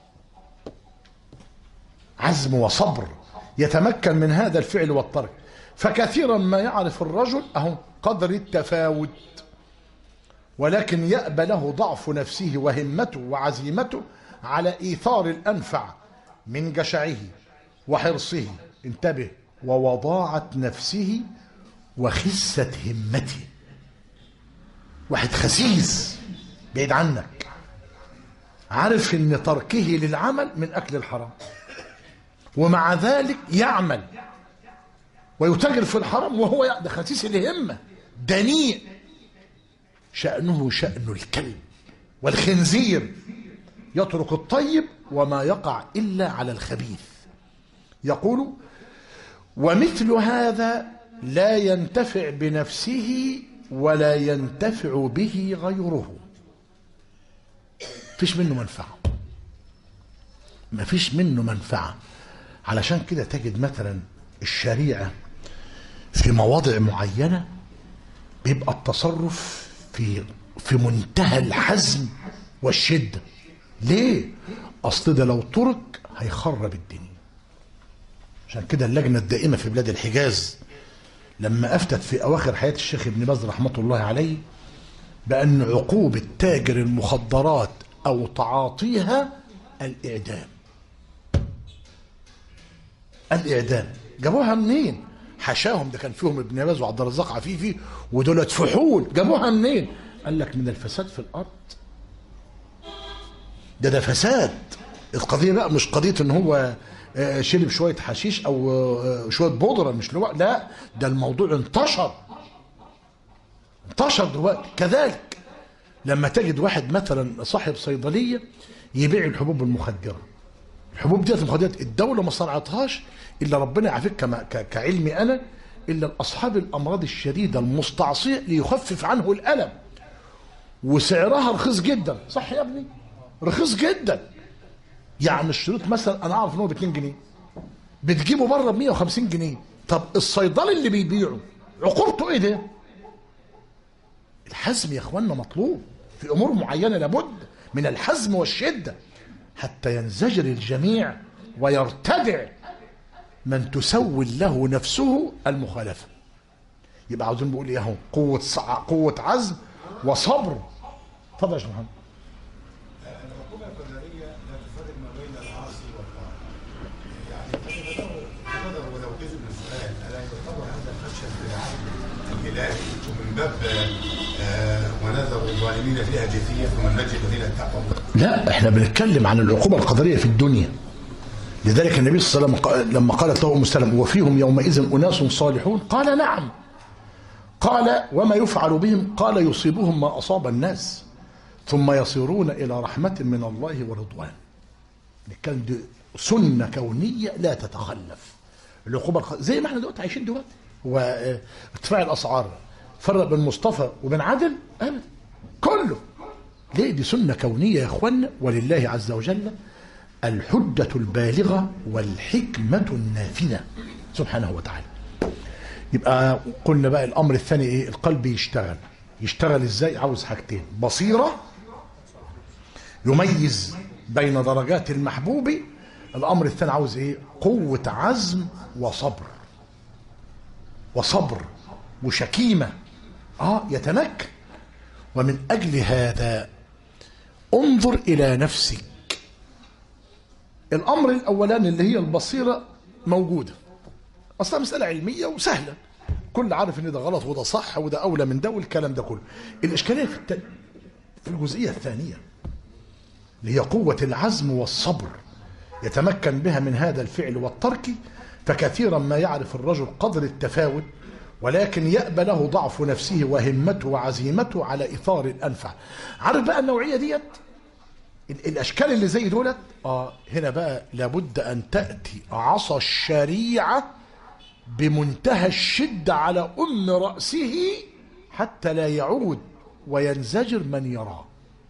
عزم وصبر، يتمكن من هذا الفعل والترك. فكثيرا ما يعرف الرجل أهو قدر التفاوت، ولكن يأبى له ضعف نفسه وهمته وعزيمته على إيثار الأنفع من جشعه وحرصه، انتبه، ووضاعة نفسه وخسة همته. واحد خسيس بعيد عنك، عارف ان تركه للعمل من اكل الحرام، ومع ذلك يعمل ويتاجر في الحرام، وهو ده خسيس الهمة دنيء، شأنه شأن الكلب والخنزير، يترك الطيب وما يقع إلا على الخبيث. يقول: ومثل هذا لا ينتفع بنفسه ولا ينتفع به غيره. فيش منه منفعة، ما فيش منه منفعة. علشان كده تجد مثلا الشريعة في مواضع معينة بيبقى التصرف في منتهى الحزم والشدة. ليه؟ أصل ده لو ترك هيخرب الدنيا. عشان كده اللجنة الدائمة في بلاد الحجاز لما أفتت في أواخر حياة الشيخ ابن باز رحمة الله عليه بأن عقوبة تاجر المخدرات أو تعاطيها الإعدام. الإعدام جابوها منين؟ حشاهم، ده كان فيهم ابن باز وعبد الرزاق عفيفي ودولت فحول. جابوها منين؟ قال لك من الفساد في الأرض. ده فساد. القضية بقى مش قضية ان هو شرب شوية حشيش او شوية بودرة، مش لا، ده الموضوع انتشر دلوقتي. كذلك لما تجد واحد مثلا صاحب صيدلية يبيع الحبوب المخدرة، الحبوب ديت المخدرات الدولة ما صنعتهاش الا ربنا يعافيك كعلمي انا، الا اصحاب الامراض الشديدة المستعصية ليخفف عنه الالم، وسعرها رخيص جدا. صح يا ابني؟ رخيص جدا. يعني الشريط مثلا انا اعرف ان هو ب 2 جنيه، بتجيبه بره ب 150 جنيه. طب الصيدلي اللي بيبيعه عقوبته ايه ده؟ الحزم يا اخوانا مطلوب في امور معينه، لابد من الحزم والشده حتى ينزجر الجميع ويرتدع من تسول له نفسه المخالفه. يبقى عاوزين بيقول ايه اهو؟ قوه عزم وصبر. اتفضل يا شيخ محمد. العقوبة القدرية لا تفرق ما بين العاصي والطاعة. يعني قدر ولو كذب السؤال ألا يعتبر هذا خدشة بالعدل الإلهي ومن باب ونذر الظالمين فيها جثية ثم نجد الذين اتقوا؟ لا، احنا بنتكلم عن العقوبة القدرية في الدنيا. لذلك النبي صلى الله عليه وسلم لما قالت له أم سلمة: وفيهم يومئذ أناس صالحون؟ قال: نعم. قال: وما يفعل بهم؟ قال: يصيبهم ما أصاب الناس ثم يصيرون إلى رحمة من الله ورضوان. كان دي سنة كونية لا تتخلف. العقوبة زي ما احنا دلوقتي عايشين دلوقتي، هو ارتفاع الأسعار فرق بين مصطفى وبين عدل؟ أبدا، كله. ليه؟ دي سنة كونية يا اخوانا، ولله عز وجل الحجة البالغة والحكمة النافذة سبحانه وتعالى. يبقى قلنا بقى الأمر الثاني إيه؟ القلب يشتغل إزاي؟ عاوز حاجتين: بصيرة يميز بين درجات المحبوب. الأمر الثاني عاوز إيه؟ قوة عزم وصبر وشكيمة، يتمكن. ومن أجل هذا انظر إلى نفسك. الأمر الأولاني اللي هي البصيرة موجودة، أصلا مسألة علمية وسهلة، كل عارف ان ده غلط وده صح وده اولى من ده والكلام ده كله. الاشكاليه في الجزئيه الثانيه اللي هي قوه العزم والصبر، يتمكن بها من هذا الفعل والترك. فكثيرا ما يعرف الرجل قدر التفاوت، ولكن يأبى له ضعف نفسه وهمته وعزيمته على ايثار الانفع. عارف بقى النوعيه ديت، الاشكال اللي زي دولت، هنا بقى لابد ان تاتي عصا الشريعه بمنتهى الشدة على رأسه حتى لا يعود وينزجر من يراه.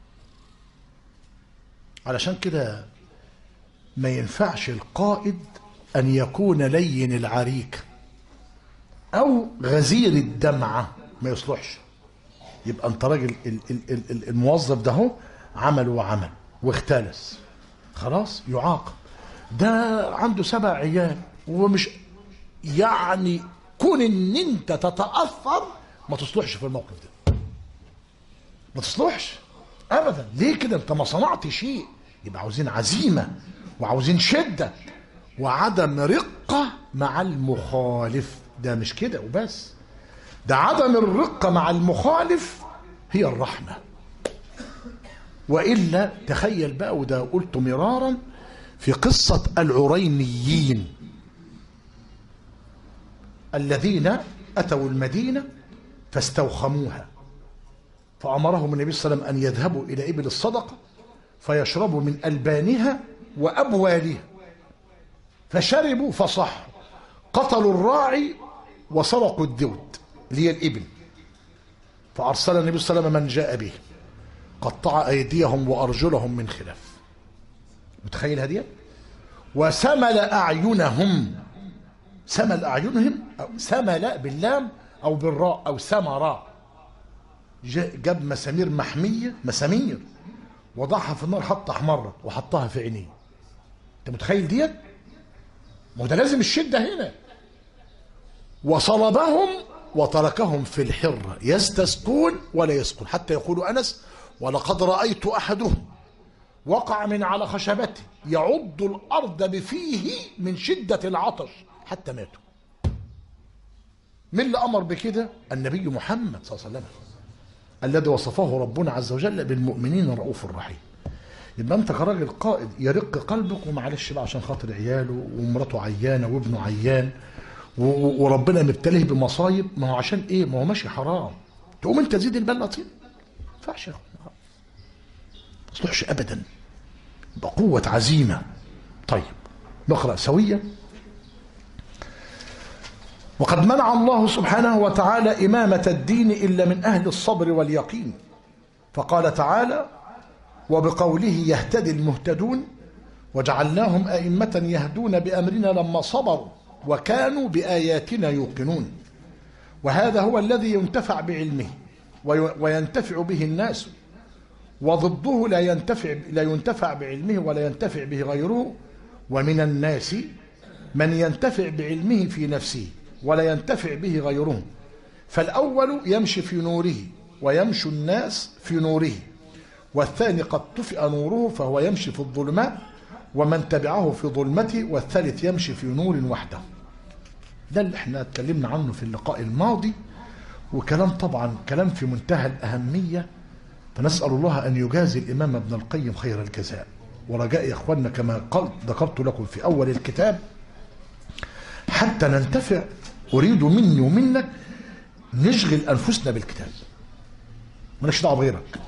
علشان كده ما ينفعش القائد أن يكون لين العريك أو غزير الدمعة ما يصلحش. يبقى انت راجل الموظف ده هو عمل وعمل واختلس، خلاص يعاقب. ده عنده 7 عيال ومش يعني كون ان انت تتأثر ما تصلحش في الموقف ده، ما تصلحش ابدا. ليه كده؟ انت ما صنعت شيء. يبقى عاوزين عزيمة وعاوزين شدة وعدم رقة مع المخالف. ده مش كده وبس، ده عدم الرقة مع المخالف هي الرحمة. وإلا تخيل بقى، وده قلت مرارا في قصة العرينيين الذين أتوا المدينة فاستوخموها، فأمرهم النبي صلى الله عليه وسلم أن يذهبوا إلى إبل الصدقة فيشربوا من ألبانها وأبوالها، فشربوا فصحوا، قتلوا الراعي وسرقوا الدود اللي هي الإبل، فأرسل النبي صلى الله عليه وسلم من جاء به قطع أيديهم وأرجلهم من خلاف. متخيل هدية؟ وسمل أعينهم، سمل أعينهم أو سمل باللام أو بالراء أو سمراء، جاب مسامير محمية، مسامير وضعها في النار حتى احمرت وحطها في عينيه. انت متخيل ديت؟ ما هو ده لازم الشدة هنا. وصلبهم وتركهم في الحرة يستسقون ولا يسقون، حتى يقول أنس ولقد رأيت أحدهم وقع من على خشبته يعض الأرض بفيه من شدة العطش حتى ماتوا. من اللي أمر بكده؟ النبي محمد صلى الله عليه وسلم الذي وصفه ربنا عز وجل بالمؤمنين الرؤوف الرحيم. يبقى انت كراجل قائد يرق قلبك، ومعلش بقى عشان خاطر عياله ومراته عيانه وابنه عيان وربنا مبتليه بمصايب، ما هو عشان ايه؟ ما هو ماشي حرام، تقوم انت تزيد البله طين؟ ما ينفعش، ما يصلحش ابدا. يبقى قوه عزيمه. طيب نقرا سويا. وقد منع الله سبحانه وتعالى إمامة الدين إلا من أهل الصبر واليقين، فقال تعالى وبقوله يهتدي المهتدون وجعلناهم أئمة يهدون بأمرنا لما صبروا وكانوا بآياتنا يوقنون. وهذا هو الذي ينتفع بعلمه وينتفع به الناس، وضده لا ينتفع بعلمه ولا ينتفع به غيره. ومن الناس من ينتفع بعلمه في نفسه ولا ينتفع به غيره، فالأول يمشي في نوره ويمشي الناس في نوره، والثاني قد طفئ نوره فهو يمشي في الظلمات ومن تبعه في ظلمته، والثالث يمشي في نور وحده. ده اللي احنا اتكلمنا عنه في اللقاء الماضي، وكلام طبعا كلام في منتهى الأهمية، فنسأل الله أن يجازي الإمام ابن القيم خير الجزاء. ورجاء يا إخواننا كما ذكرت لكم في أول الكتاب حتى ننتفع، أريد مني ومنك نشغل أنفسنا بالكتاب، مالكش دعوة بغيرك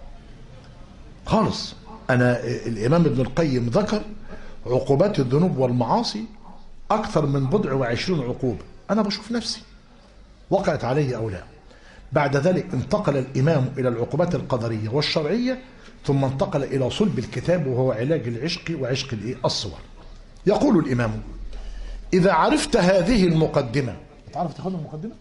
خالص. أنا الإمام ابن القيم ذكر عقوبات الذنوب والمعاصي أكثر من 20 عقوبة، أنا بشوف نفسي وقعت عليه أو لا. بعد ذلك انتقل الإمام إلى العقوبات القدرية والشرعية، ثم انتقل إلى صلب الكتاب وهو علاج العشق وعشق الصور. يقول الإمام إذا عرفت هذه المقدمة، تعرف تاخد المقدمة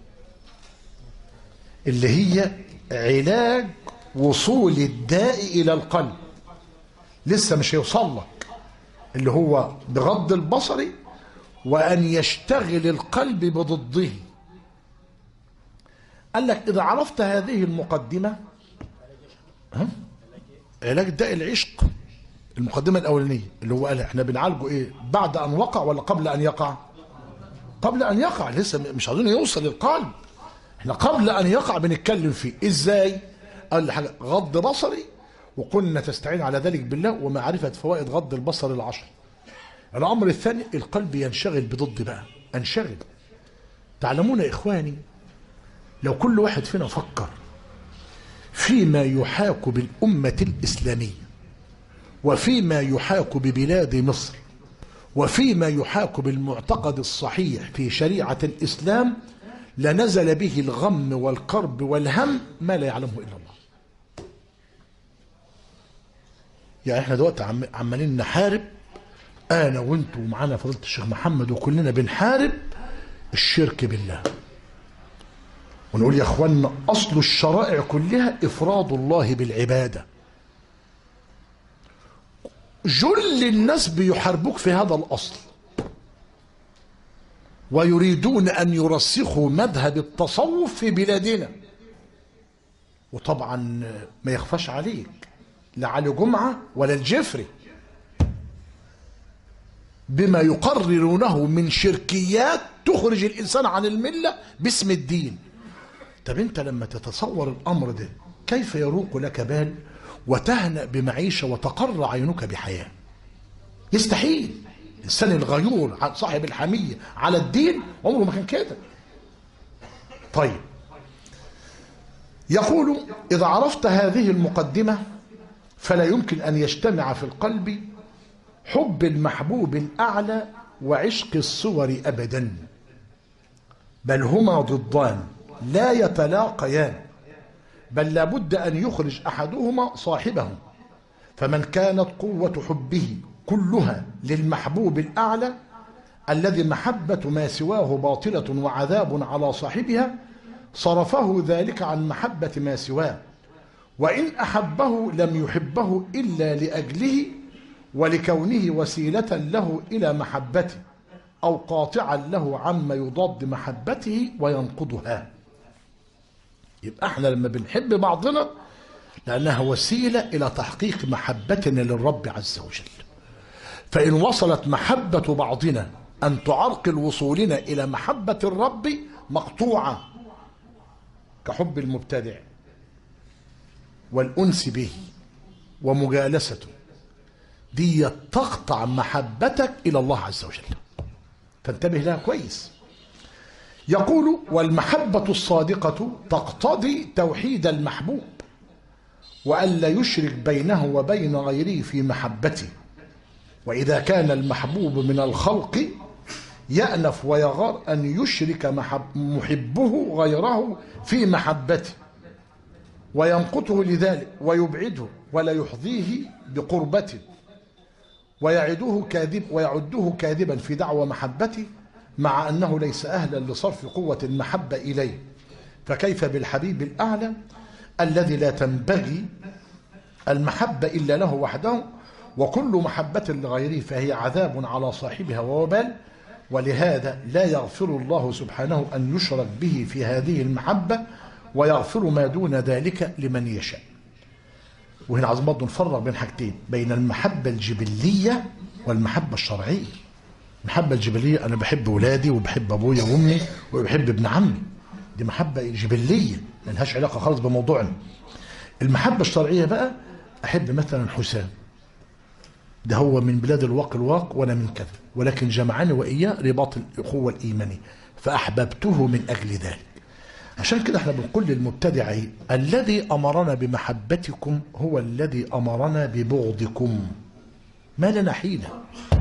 اللي هي علاج وصول الداء إلى القلب، لسه مش هيوصل لك، اللي هو بغض البصر وأن يشتغل القلب بضده. قال لك إذا عرفت هذه المقدمة، علاج داء العشق المقدمة الأولانية اللي هو قال احنا بنعالجه ايه؟ بعد أن وقع ولا قبل أن يقع؟ قبل أن يقع، لسه مش عايزين يوصل للقلب، احنا قبل أن يقع بنتكلم فيه ازاي؟ قال حاجة غض بصري، وقلنا تستعين على ذلك بالله ومعرفة فوائد غض البصر العشر. الأمر الثاني القلب ينشغل بضد بقى، انشغل. تعلمون يا إخواني لو كل واحد فينا فكر فيما يحاك بالأمة الإسلامية وفيما يحاك ببلاد مصر وفيما يحاك بالمعتقد الصحيح في شريعة الإسلام، لنزل به الغم والكرب والهم ما لا يعلمه إلا الله. يعني احنا دلوقتي عمالين نحارب، أنا وانتوا ومعانا فضيلة الشيخ محمد وكلنا بنحارب الشرك بالله، ونقول يا اخوانا اصل الشرائع كلها افراد الله بالعباده. جل الناس بيحاربوك في هذا الاصل ويريدون ان يرسخوا مذهب التصوف في بلادنا. وطبعا ما يخفاش عليك لا علي جمعه ولا الجفري بما يقررونه من شركيات تخرج الانسان عن المله باسم الدين. طب انت لما تتصور الامر ده كيف يروق لك بال وتهنأ بمعيشه وتقر عينك بحياه؟ يستحيل. الانسان الغيور صاحب الحميه على الدين عمره ما كان كده. طيب، يقول اذا عرفت هذه المقدمه فلا يمكن ان يجتمع في القلب حب المحبوب الاعلى وعشق الصور ابدا، بل هما ضدان لا يتلاقيان، بل لابد ان يخرج احدهما صاحبه. فمن كانت قوه حبه كلها للمحبوب الاعلى الذي محبه ما سواه باطله وعذاب على صاحبها صرفه ذلك عن محبه ما سواه، وان احبه لم يحبه الا لاجله ولكونه وسيله له الى محبته او قاطعا له عما يضاد محبته وينقضها. يبقى احنا لما بنحب بعضنا لانها وسيله الى تحقيق محبتنا للرب عز وجل. فان وصلت محبه بعضنا ان تعرقل وصولنا الى محبه الرب مقطوعه، كحب المبتدع والانس به ومجالسته، دي تقطع محبتك الى الله عز وجل. فانتبه لها كويس. يقول والمحبة الصادقة تقتضي توحيد المحبوب وألا يشرك بينه وبين غيره في محبته. وإذا كان المحبوب من الخلق يأنف ويغار أن يشرك محبه غيره في محبته ويمقته لذلك ويبعده ولا يحظيه بقربته ويعده كاذبا في دعوى محبته مع أنه ليس أهلا لصرف قوة المحبة إليه. فكيف بالحبيب الأعلى الذي لا تنبغي المحبة إلا له وحده، وكل محبة لغيره فهي عذاب على صاحبها ووبال. ولهذا لا يغفر الله سبحانه أن يشرك به في هذه المحبة ويغفر ما دون ذلك لمن يشاء. وهنا عايزين برضه نفرق بين حاجتين، بين المحبة الجبلية والمحبة الشرعية. المحبة الجبلية أنا بحب ولادي وبحب أبويا وأمي وبحب ابن عمي، دي محبة جبلية ملهاش علاقة خالص بموضوعنا. المحبة الشرعية بقى أحب مثلا حسام، ده هو من بلاد الواق وأنا من كذا، ولكن جمعني وإياه رباط الأخوة الإيمانية فأحببته من أجل ذلك. عشان كده احنا بنقول للمبتدعين الذي أمرنا بمحبتكم هو الذي أمرنا ببغضكم. ما لنا حيلة،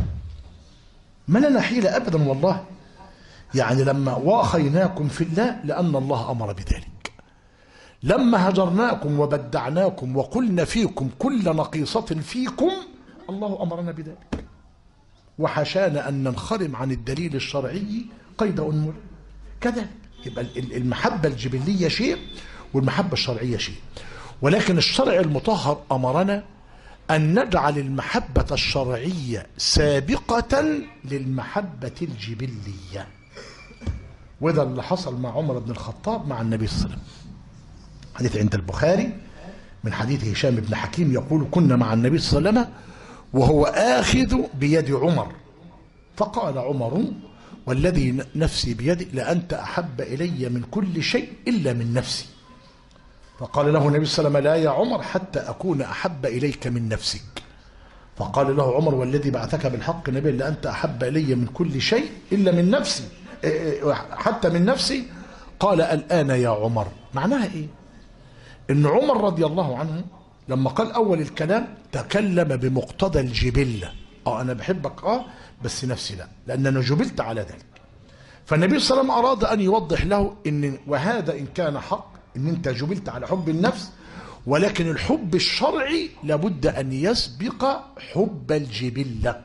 ما لنا حيلة أبدا والله. يعني لما واخيناكم في الله لأن الله أمر بذلك، لما هجرناكم وبدعناكم وقلنا فيكم كل نقيصة فيكم الله أمرنا بذلك، وحشانا أن ننخرم عن الدليل الشرعي قيد أنمل كذا. يبقى المحبة الجبلية شيء والمحبة الشرعية شيء، ولكن الشرع المطهر أمرنا أن نجعل المحبة الشرعية سابقة للمحبة الجبلية. وده اللي حصل مع عمر بن الخطاب مع النبي صلى الله عليه وسلم. حديث عند البخاري من حديث هشام بن حكيم يقول كنا مع النبي صلى الله عليه وسلم وهو آخذ بيد عمر، فقال عمر والذي نفسي بيده لأنت أحب إلي من كل شيء إلا من نفسي. فقال له النبي صلى الله عليه وسلم لا يا عمر حتى أكون أحب إليك من نفسك. فقال له عمر والذي بعثك بالحق نبي لأنت أحب إلي من كل شيء إلا من نفسي، حتى من نفسي. قال الآن يا عمر. معناها إيه؟ إن عمر رضي الله عنه لما قال أول الكلام تكلم بمقتضى الجبلة. أنا بحبك بس نفسي لا، لأن أنا جبلت على ذلك. فالنبي صلى الله عليه وسلم أراد أن يوضح له إن وهذا إن كان حق إن أنت جبلت على حب النفس، ولكن الحب الشرعي لابد أن يسبق حب الجبلة.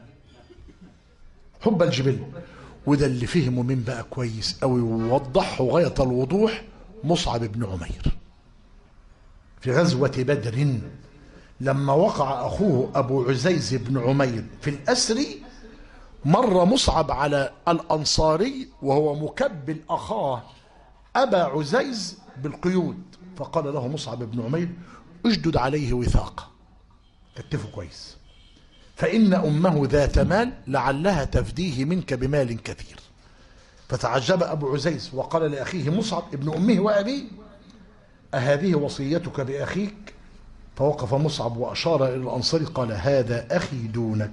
حب الجبلة، وده اللي فهمه من بقى كويس أو يوضحه غاية الوضوح مصعب بن عمير في غزوة بدر، لما وقع أخوه أبو عزيز بن عمير في الأسر، مر مصعب على الأنصاري وهو مكبل أخاه أبا عزيز بالقيود، فقال له مصعب بن عمير: اشدد عليه وثاقه، كتفه كويس، فإن أمه ذات مال لعلها تفديه منك بمال كثير. فتعجب أبو عزيز وقال لأخيه مصعب ابن أمه وأبيه: أهذه وصيتك بأخيك؟ فوقف مصعب وأشار إلى الأنصاري قال: هذا أخي دونك.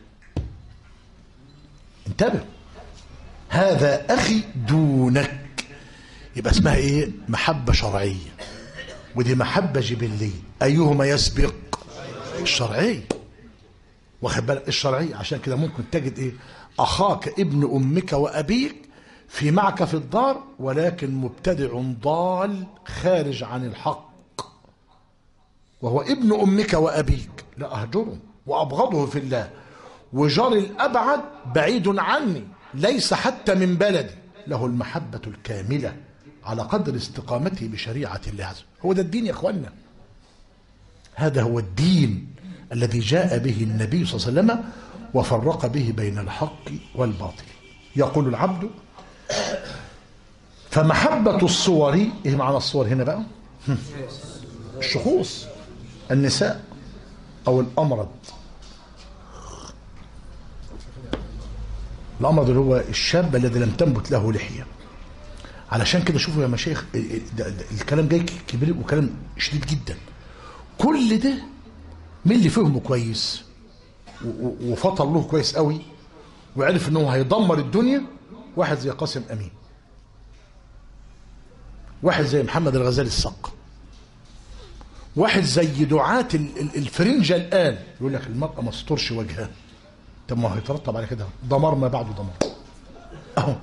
انتبه، هذا أخي دونك. يبقى اسمها إيه؟ محبة شرعية، ودي محبة جبلية. أيهما يسبق؟ الشرعية. واخد بالك؟ الشرعية. عشان كده ممكن تجد إيه؟ أخاك ابن أمك وأبيك في معك في الدار، ولكن مبتدع ضال خارج عن الحق، وهو ابن أمك وأبيك، لا أهجره وأبغضه في الله، وجار الأبعد بعيد عني ليس حتى من بلدي، له المحبة الكاملة على قدر استقامته بشريعة الله عز وجل. هو ده الدين يا أخوانا، هذا هو الدين الذي جاء به النبي صلى الله عليه وسلم وفرق به بين الحق والباطل. يقول العبد: فمحبة الصور، ايه معنى الصور هنا بقى؟ الشخوص، النساء او الامرض. الامرض اللي هو الشاب الذي لم تنبت له لحية. علشان كده شوفوا يا مشايخ، الكلام جاي كبير وكلام شديد جدا. كل ده مين اللي فهمه كويس وفطر له كويس قوي وعرف انه هيدمر الدنيا؟ واحد زي قاسم امين، واحد زي محمد الغزالي الصق، واحد زي دعاة الفرنجة الآن يقول لك المرأة ما تسترش وجهها. طب ما هيترتب على كده دمار ما بعده دمار اهو.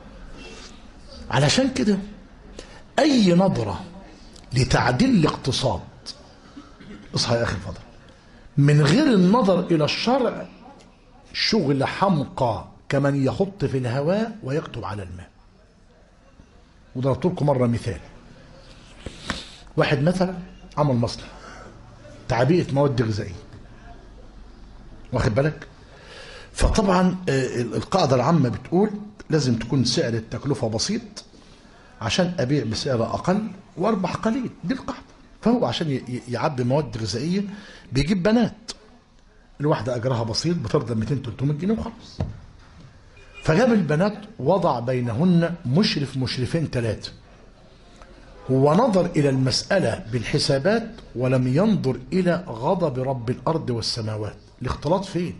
علشان كده اي نظرة لتعديل الاقتصاد، اصحى يا اخي الفضل، من غير النظر الى الشرع شغل حمقى كمن يخط في الهواء ويكتب على الماء. وضربت لكم مره مثال، واحد مثلا عمل مصنع تعبئه مواد غذائيه، واخد بالك؟ فطبعا القاعده العامه بتقول لازم تكون سعر التكلفه بسيط عشان ابيع بسعر اقل واربح قليل، دي القاعده. فهو عشان يعبي مواد غذائيه بيجيب بنات، الواحده اجرها بسيط بترضى 200 300 جنيه وخلاص. فجاب البنات وضع بينهن مشرف مشرفين 3. هو نظر الى المساله بالحسابات ولم ينظر الى غضب رب الارض والسماوات. الاختلاط فين؟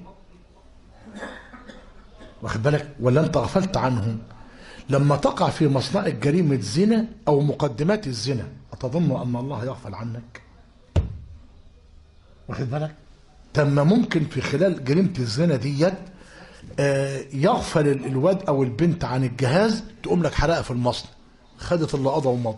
واخد بالك؟ ولا انت غفلت عنه؟ لما تقع في مصنع جريمه زنا او مقدمات الزنا، أتظن أن الله يغفل عنك؟ واخد بالك؟ تم ممكن في خلال جريمة الزنا ديت يغفل الواد أو البنت عن الجهاز، تقوم لك حرقة في المصنع، خدت اللي قضى ومضى.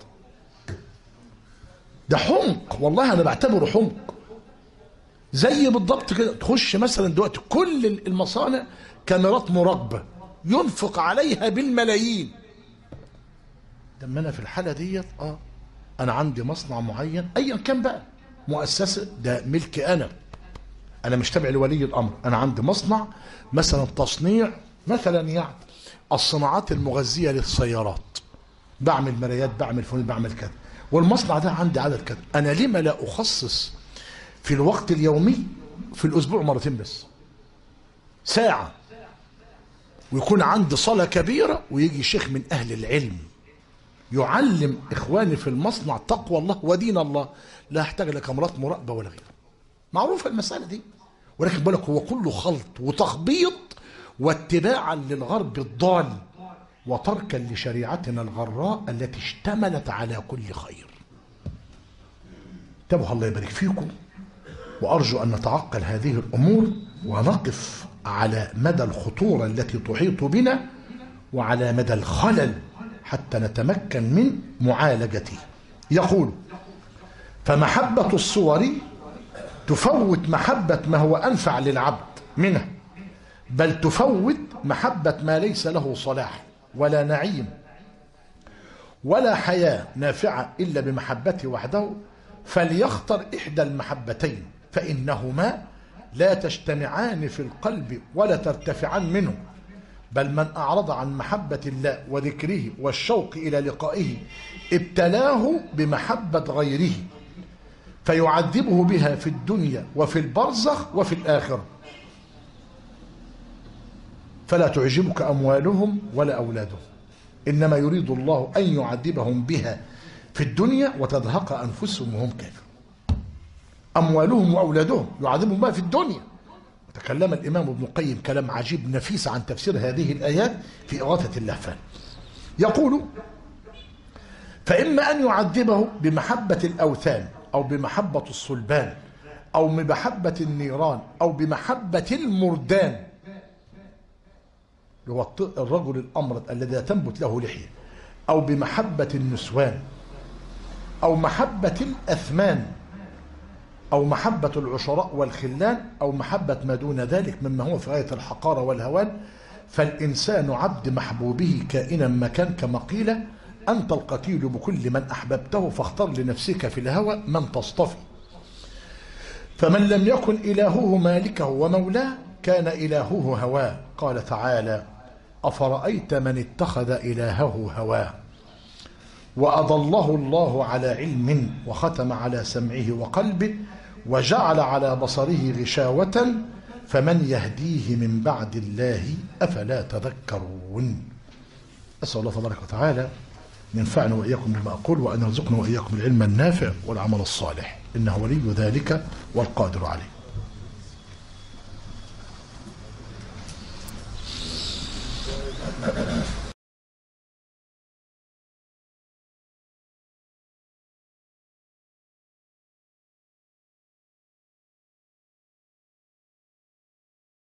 ده حمق، والله أنا بعتبره حمق. زي بالضبط كده تخش مثلا دلوقتي كل المصانع كاميرات مراقبة ينفق عليها بالملايين. لما أنا في الحالة ديت أنا عندي مصنع معين أيا كان بقى، مؤسسة ده ملكي أنا مش تابع لولي الأمر، أنا عندي مصنع مثلا تصنيع مثلا يعني الصناعات المغذية للسيارات، بعمل مرايات، بعمل فوانيس، بعمل كذا، والمصنع ده عندي عدد كذا. أنا لما لا أخصص في الوقت اليومي في الأسبوع مرتين بس ساعة، ويكون عندي صلاة كبيرة ويجي شيخ من أهل العلم يعلم إخواني في المصنع تقوى الله ودين الله، لا أحتاج لا كاميرات مراقبة ولا غيره. معروفة المسألة دي، ولكن بالك هو كله خلط وتخبيط واتباعا للغرب الضال وتركا لشريعتنا الغراء التي اشتملت على كل خير. انتبهوا، الله يبارك فيكم، وأرجو أن نتعقل هذه الأمور ونقف على مدى الخطورة التي تحيط بنا وعلى مدى الخلل حتى نتمكن من معالجته. يقول: فمحبة الصور تفوت محبة ما هو أنفع للعبد منه، بل تفوت محبة ما ليس له صلاح ولا نعيم ولا حياة نافعة إلا بمحبته وحده، فليختر إحدى المحبتين، فإنهما لا تجتمعان في القلب ولا ترتفعان منه، بل من أعرض عن محبة الله وذكره والشوق إلى لقائه ابتلاه بمحبة غيره، فيعذبه بها في الدنيا وفي البرزخ وفي الآخرة. فلا تعجبك أموالهم ولا أولادهم، إنما يريد الله أن يعذبهم بها في الدنيا وتزهق أنفسهم وهم كافرون. أموالهم وأولادهم يعذبهم بها في الدنيا. تكلم الإمام ابن القيم كلام عجيب نفيس عن تفسير هذه الآيات في إغاثة اللهفان، يقول: فإما أن يعذبه بمحبة الأوثان أو بمحبة الصلبان أو بمحبة النيران أو بمحبة المردان، هو الرجل الأمرد الذي تنبت له لحية، أو بمحبة النسوان أو محبة الأثمان أو محبة العشراء والخلان أو محبة ما دون ذلك مما هو في غاية الحقارة والهوان، فالإنسان عبد محبوبه كائنا ما كان، كما قيل: أنت القتيل بكل من أحببته فاختر لنفسك في الهوى من تصطفي. فمن لم يكن إلهه مالكه ومولاه كان إلهه هواه. قال تعالى: أفرأيت من اتخذ إلهه هواه وأضله الله على علم وختم على سمعه وقلبه وجعل على بصره غشاوة فمن يهديه من بعد الله أفلا تذكرون. أسأل الله تبارك وتعالى ينفعنا وإياكم بما أقول، وأن يرزقنا وإياكم العلم النافع والعمل الصالح، إنه ولي ذلك والقادر عليه.